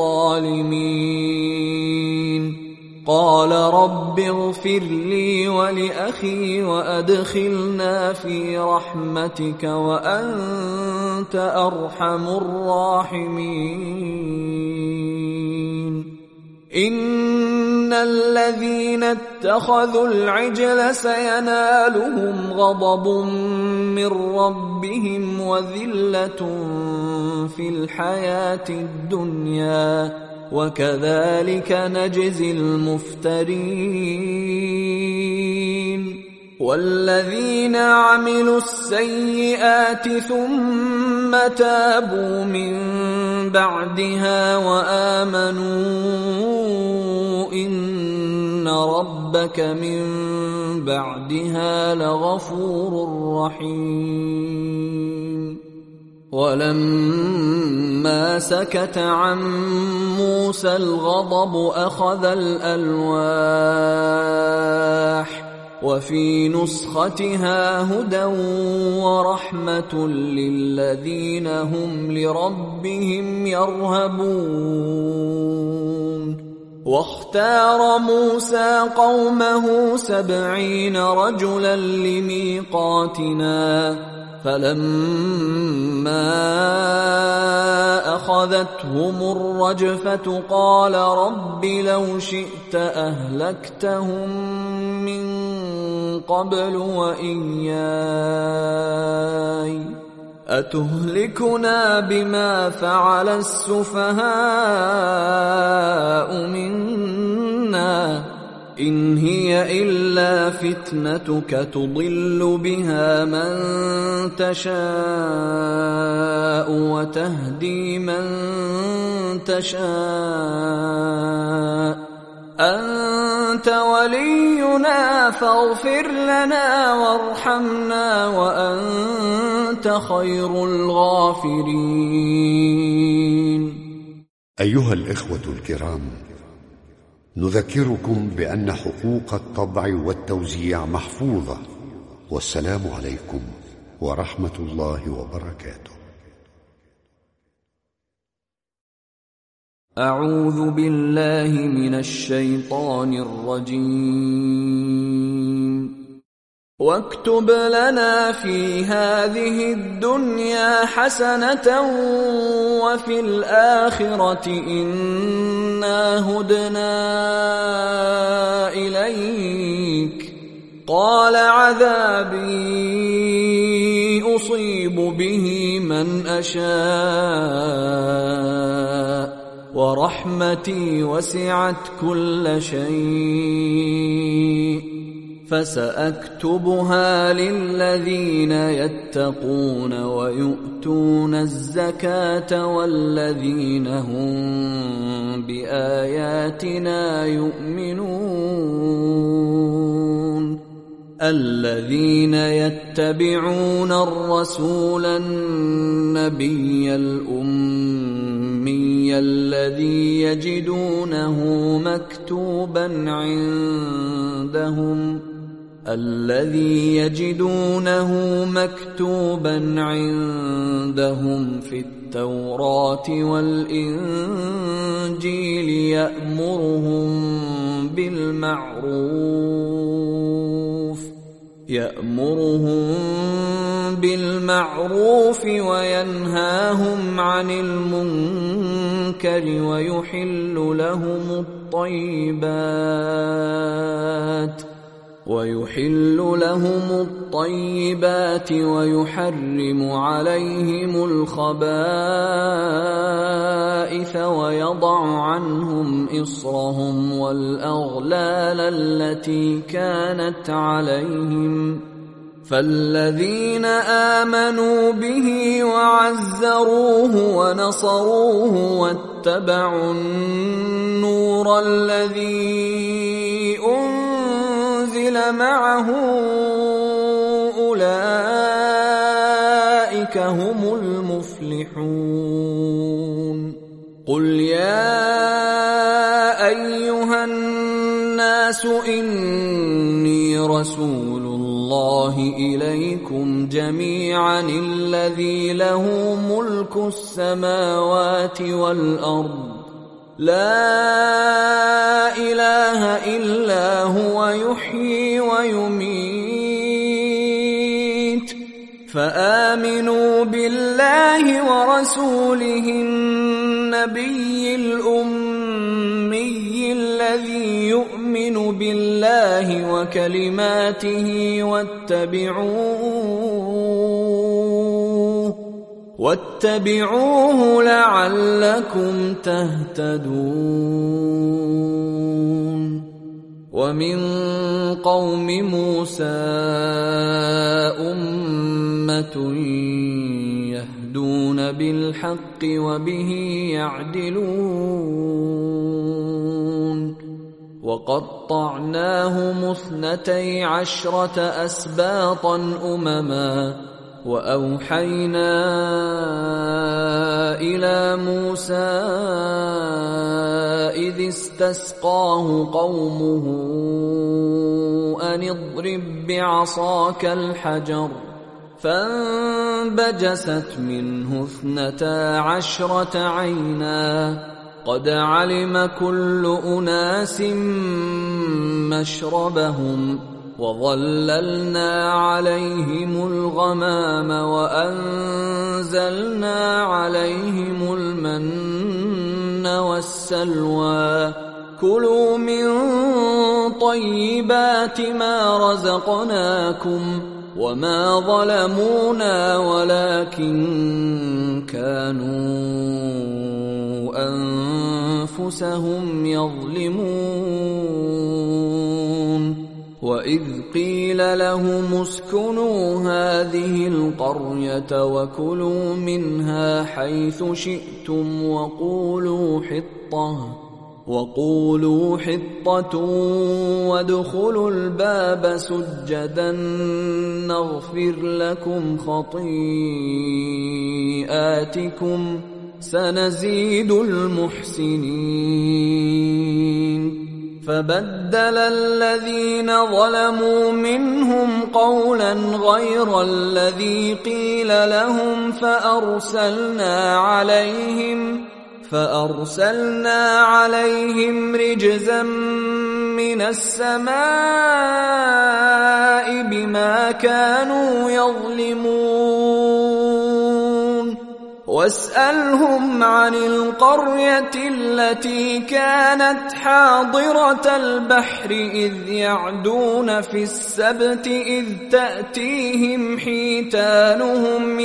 الظالمين قال رب اغفر لي ولأخي وأدخلنا في رحمتك وأنت أرحم الراحمين إن الذين اتخذوا العجل سينالهم غضب من ربهم وذلة في الحياة الدنيا وكذلك نجزي المفترين والذين عملوا السيئات ثم تابوا من بعدها وآمنوا إن ربك من بعدها لغفور رحيم. ولما سكت عن موسى الغضب أخذ الألواح وفي نسختها هدى ورحمة للذين هم لربهم يرهبون. واختار موسى قومه 70 رجلا لميقاتنا، فلما أخذتهم الرجفة قال رب لو شئت أهلكتهم من قبل وإياي، أتهلكنا بما فعل السفهاء منا، إن هي إلا فتنتك تضل بها من تشاء وتهدي من تشاء، أنت ولينا فاغفر لنا وارحمنا وأنت خير الغافرين. أيها الإخوة الكرام، نذكركم بأن حقوق الطبع والتوزيع محفوظة، والسلام عليكم ورحمة الله وبركاته. أعوذ بالله من الشيطان الرجيم. واكتب لنا في هذه الدنيا حسنة وفي الآخرة إنا هدنا إليك، قال عذابي أصيب به من أشاء ورحمتي وسعت كل شيء، فسأكتبها للذين يتقون ويؤتون الزكاة والذين هم بآياتنا يؤمنون. الذين يتبعون الرسول النبي الأمي الذي يجدونه مكتوبا عندهم في التوراة والإنجيل يأمرهم بالمعروف وينهاهم عن المنكر ويحل لهم الطيبات ويحرم عليهم الخبائث ويضع عنهم إصرهم والأغلال التي كانت عليهم، فالذين آمنوا به وعزروه ونصروه واتبعوا النور الذي أنزل معه أولئك هم المفلحون. قل يا أيها الناس إني رسول الله إليكم جميعا الذي له ملك السماوات والأرض، لا إله إلا هو يحيي ويميت، فآمنوا بالله ورسوله النبي الأمي الذي يؤمن بالله وكلماته واتبعوه لعلكم تهتدون. ومن قوم موسى أمة يهدون بالحق وبه يعدلون. وقطعناهم 12 أسباطا أمما وأوحينا إلى موسى إذ استسقاه قومه أن اضرب بعصاك الحجر فانبجست منه 12 عينا قد علم كل أناس مشربهم وظللنا عليهم الغمام وأنزلنا عليهم المن والسلوى كلوا من طيبات ما رزقناكم وما ظلمونا ولكن كانوا أنفسهم يظلمون وإذ قيل لهم اسكنوا هذه القرية وكلوا منها حيث شئتم وقولوا حطة وادخلوا الباب سجدا نغفر لكم خطيئاتكم سنزيد المحسنين فبدل الذين ظلموا منهم قولا غير الذي قيل لهم فأرسلنا عليهم رجزا من السماء بما كانوا يظلمون واسألهم عن القرية التي كانت حاضرة البحر إذ يعدون في السبت إذ تأتيهم حيتانهم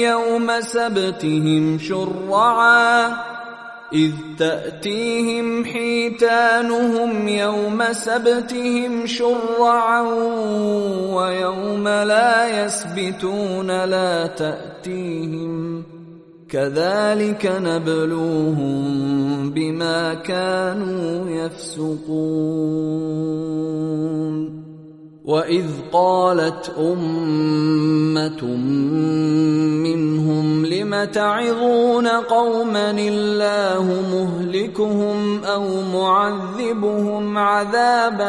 يوم سبتهم شرعا ويوم لا يسبتون لا تأتيهم كذلك نبلوهم بما كانوا يفسقون وإذ قالت أمة منهم لم تعظون قوما الله مهلكهم أو معذبهم عذابا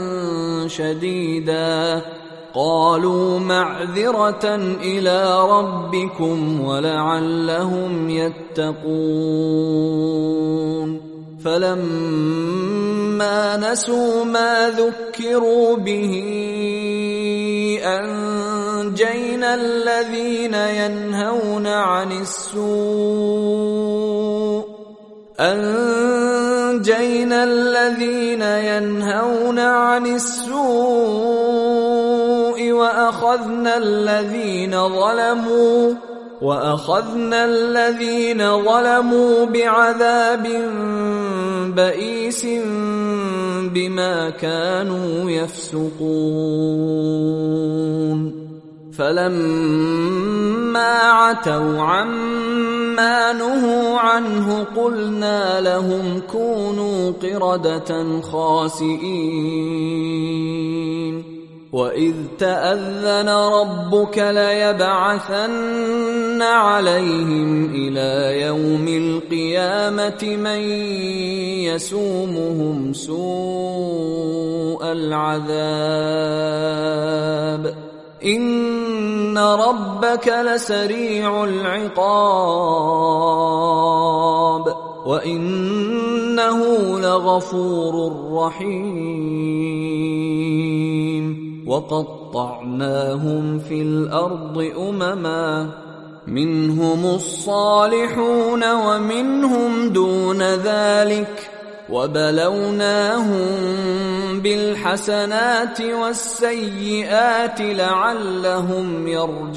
شديدا قالوا معذرة إلى ربكم ولعلهم يتقون فلما نسوا ما ذكروا به أنجينا الذين ينهون عن السوء وأخذنا الذين ظلموا بعذاب بئيس بما كانوا يفسقون فلما عتوا عما نهوا عنه قلنا لهم كونوا قردة خاسئين وإذ تأذن ربك ليبعثن عليهم إلى يوم القيامة من يسومهم سوء العذاب إن ربك لسريع العقاب وإنه لغفور رحيم وقطعناهم في الأرض أمما منهم الصالحون ومنهم دون ذلك وبلوناهم بالحسنات والسيئات لعلهم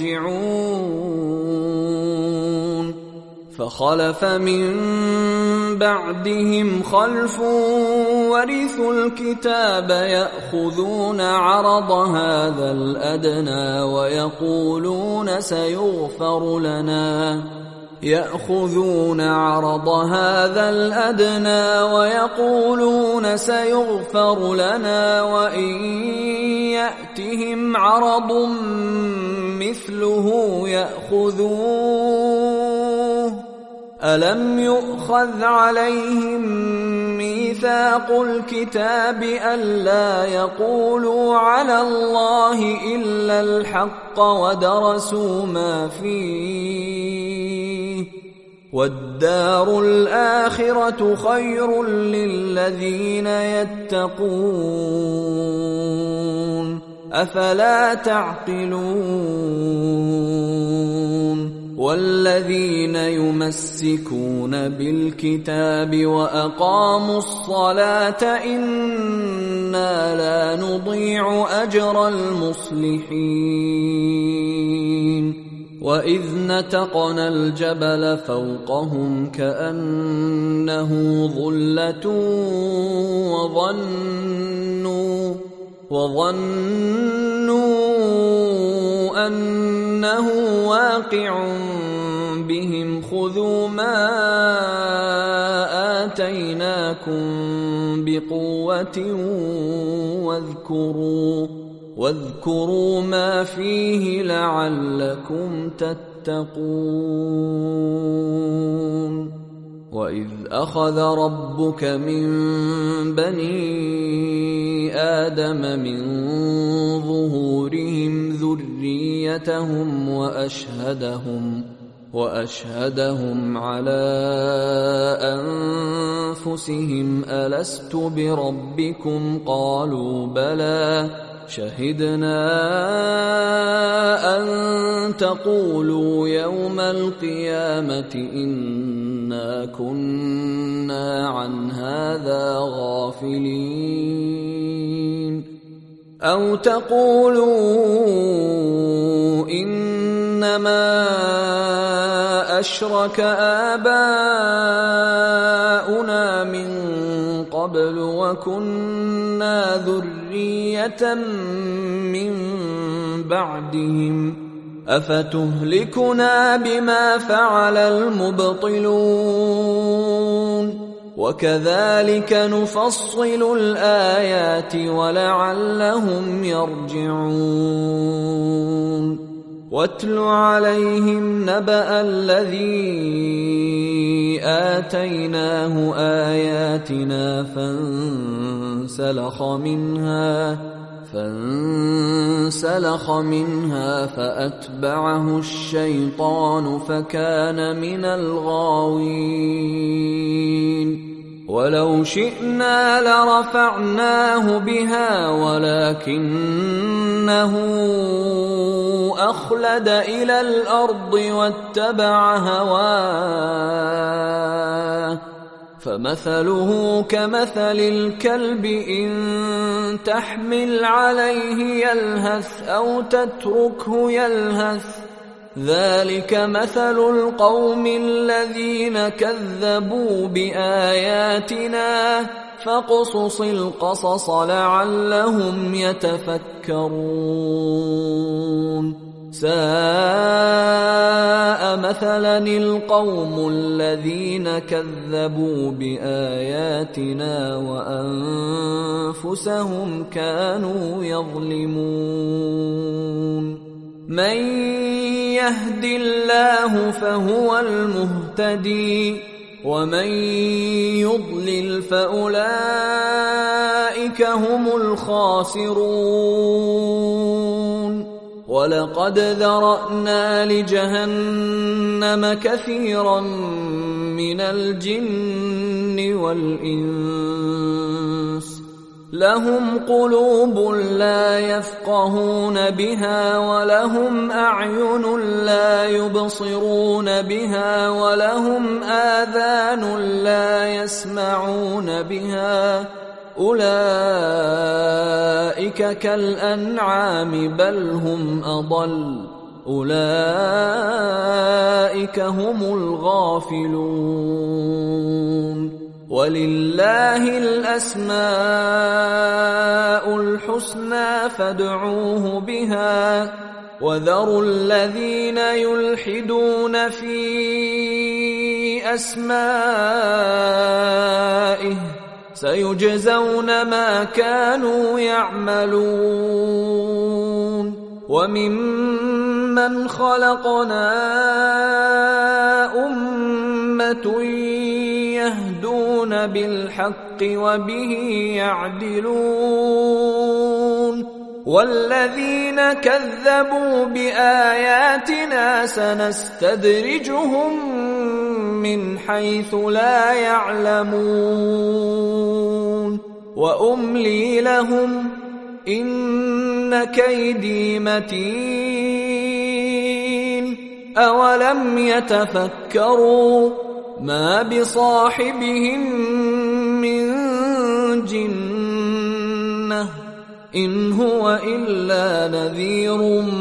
يرجعون فخلف من بعدهم خلف ورثوا الكتاب يأخذون عرض هذا الأدنى ويقولون سيغفر لنا يأخذون عرض هذا الأدنى ويقولون سيغفر لنا وإن يأتهم عرض مثله يأخذوه ألم يؤخذ عليهم ميثاق الكتاب ألا يقولوا على الله إلا الحق ودرسوا ما فيه والدار الآخرة خير للذين يتقون أفلا تعقلون والذين يمسكون بالكتاب وأقاموا الصلاة إنا لا نضيع أجر المصلحين وإذ نتقنا الجبل فوقهم كأنه ظلة وظنوا أنه واقع بهم خذوا ما آتيناكم بقوة واذكروا ما فيه لعلكم تتقون وإذ أخذ ربك من بني آدم من ظهورهم ذريتهم وأشهدهم على أنفسهم ألست بربكم قالوا بلى شهدنا أن تقولوا يوم القيامة إنا كنا عن هذا غافلين أو تقولوا إنما أشرك آباؤنا من قبل وكنا ذرية من بعدهم أفتهلكنا بما فعل المبطلون وكذلك نفصل الآيات ولعلهم يرجعون واتل عليهم نبأ الذي آتيناه آياتنا فانسلخ منها فأتبعه الشيطان فكان من الغاوين ولو شئنا لرفعناه بها ولكنه أخلد إلى الأرض واتبع هواه فمثله كمثل الكلب إن تحمل عليه يلهث أو تتركه يلهث ذلك مثل القوم الذين كذبوا بآياتنا فاقصص القصص لعلهم يتفكرون ساء مثلا القوم الذين كذبوا بآياتنا وأنفسهم كانوا يظلمون من يهد الله فهو المهتدي ومن يضلل فأولئك هم الخاسرون ولقد ذرأنا لجهنم كثيرا من الجن والإنس لهم قلوب لا يفقهون بها ولهم أعين لا يبصرون بها ولهم آذان لا يسمعون بها أولئك كالأنعام بل هم أضل أولئك هم الغافلون ولله الأسماء الحسنى فادعوه بها وذروا الذين يلحدون في أسمائه سيجزون ما كانوا يعملون وممن خلقنا أمة يهدون بالحق وبه يعدلون والذين كذبوا بآياتنا سنستدرجهم من حيث لا يعلمون وأملي لهم إن كيدي متين أولم يتفكروا ما بصاحبهم من جنة إن هو إلا نذير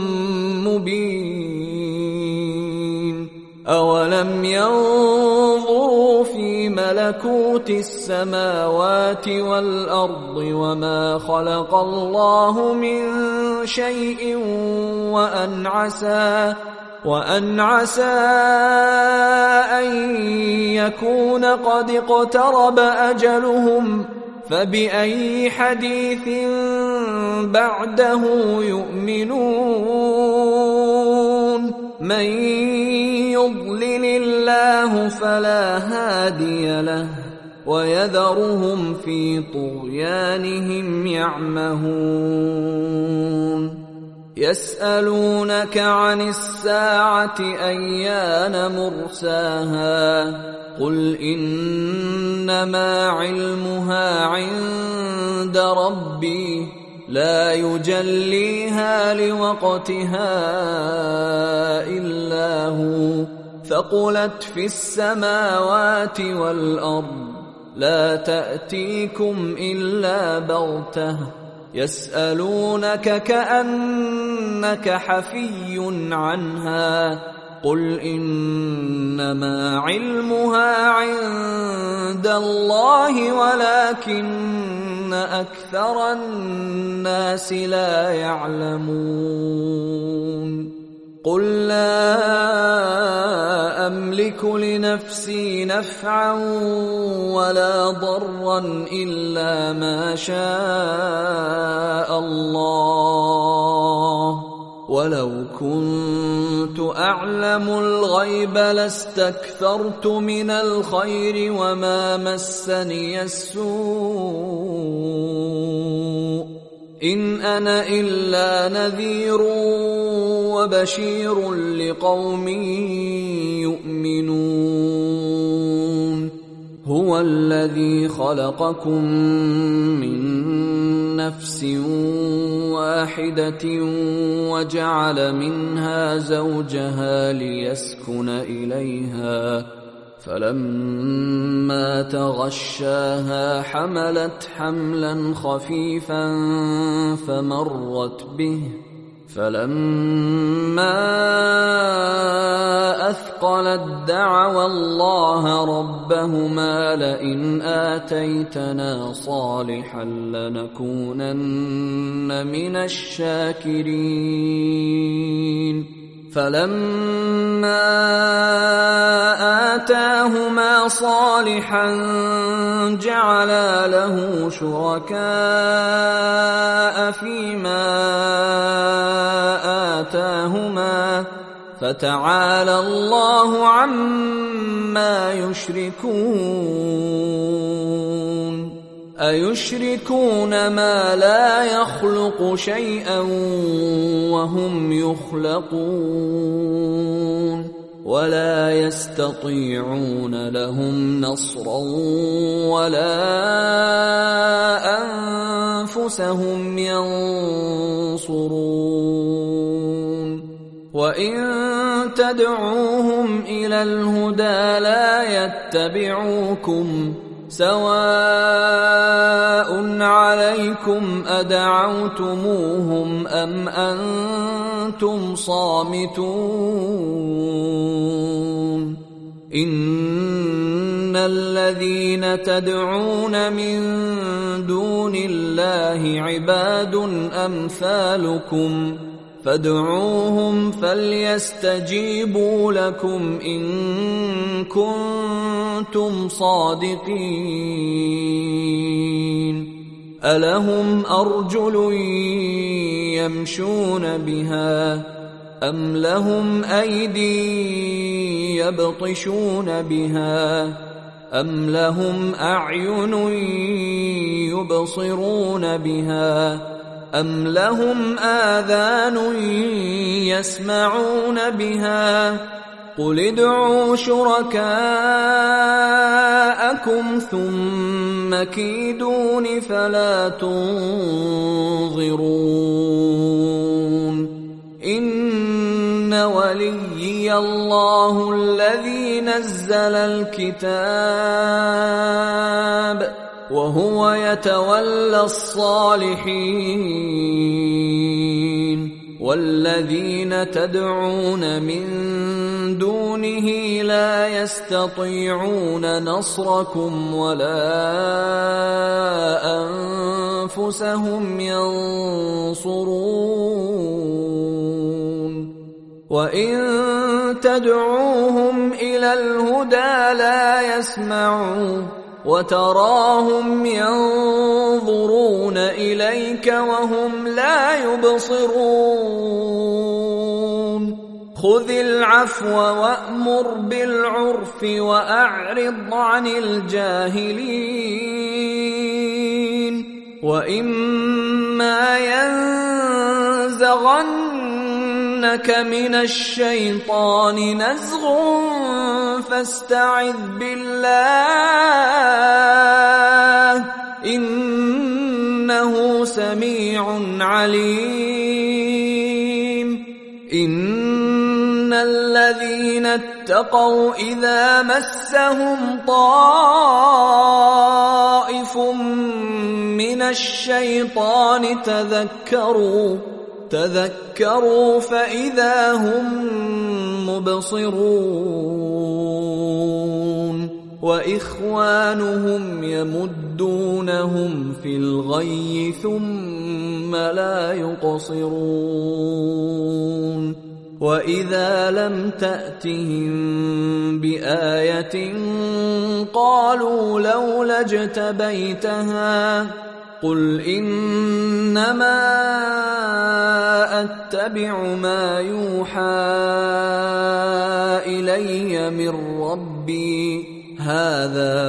مبين أولم ينظروا في ملكوت السماوات والأرض وما خلق الله من شيء وأن عسى أن يكون قد اقترب أجلهم فبأي حديث بعده يؤمنون من يضلل الله فلا هادي له ويذرهم في طغيانهم يعمهون يسألونك عن الساعة أيان مرساها قل إنما علمها عند ربي لا يجليها لوقتها إلا هو ثقلت في السماوات والأرض لا تأتيكم إلا بغتة يسألونك كأنك حفي عنها قل إنما علمها عند الله ولكن أكثر الناس لا يعلمون قل لا أملك لنفسي نفعا ولا ضرا إلا ما شاء الله ولو كنت أعلم الغيب لاستكثرت من الخير وما مسني السوء إن أنا إلا نذير وبشير لقوم يؤمنون هو الذي خلقكم من نفس واحدة وجعل منها زوجها ليسكن إليها فلما تغشاها حملت حملا خفيفا فمرت به فلما أثقلت دعوا الله ربهما لئن آتيتنا صالحا لنكونن من الشاكرين فلما آتاهما صالحا جعلا له شركاء فيما آتاهما فتعالى الله عما يشركون أيشركون ما لا يخلق شيئا وهم يخلقون ولا يستطيعون لهم نصرا ولا أنفسهم ينصرون وإن تدعوهم إلى الهدى لا يتبعوكم سواء عليكم أدعوتموهم أم أنتم صامتون إن الذين تدعون من دون الله عباد أمثالكم فادعوهم فليستجيبوا لكم إن كنتم صادقين ألهم أرجل يمشون بها أم لهم أيدي يبطشون بها أم لهم أعين يبصرون بها أم لهم آذان يسمعون بها قل ادعوا شركاءكم ثم كيدون فلا تنظرون إن وليي الله الذي نزل الكتاب وهو يتولى الصالحين والذين تدعون من دونه لا يستطيعون نصركم ولا أنفسهم ينصرون وإن تدعوهم إلى الهدى لا يسمعوا وتراهم ينظرون إليك وهم لا يبصرون خذ العفو وأمر بالعرف وأعرض عن الجاهلين وإما ينزغنك من الشيطان نزغ فاستعذ بالله إنه سميع عليم إن الذين اتقوا إذا مسهم طائف من الشيطان تذكروا فإذا هم مبصرون وإخوانهم يمدونهم في الغي ثم لا يقصرون وإذا لم تأتهم بآية قالوا لولا اجتبيتها قل إنما أتبع ما يوحى إلي من ربي هذا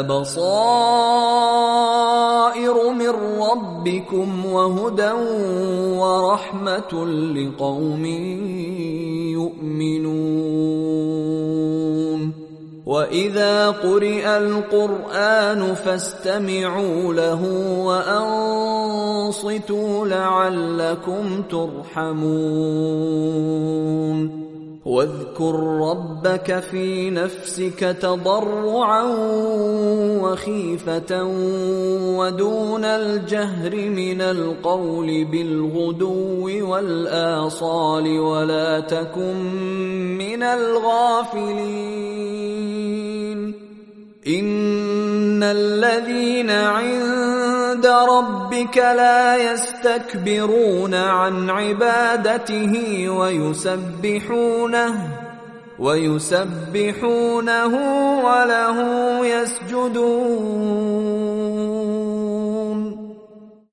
بصائر من ربكم وهدى ورحمة لقوم يؤمنون وإذا قرئ القرآن فاستمعوا له وأنصتوا لعلكم ترحمون واذكر ربك في نفسك تضرعا وخيفة ودون الجهر من القول بالغدو والآصال ولا تكن من الغافلين إن الذين عند ربك لا يستكبرون عن عبادته ويسبحونه وله يسجدون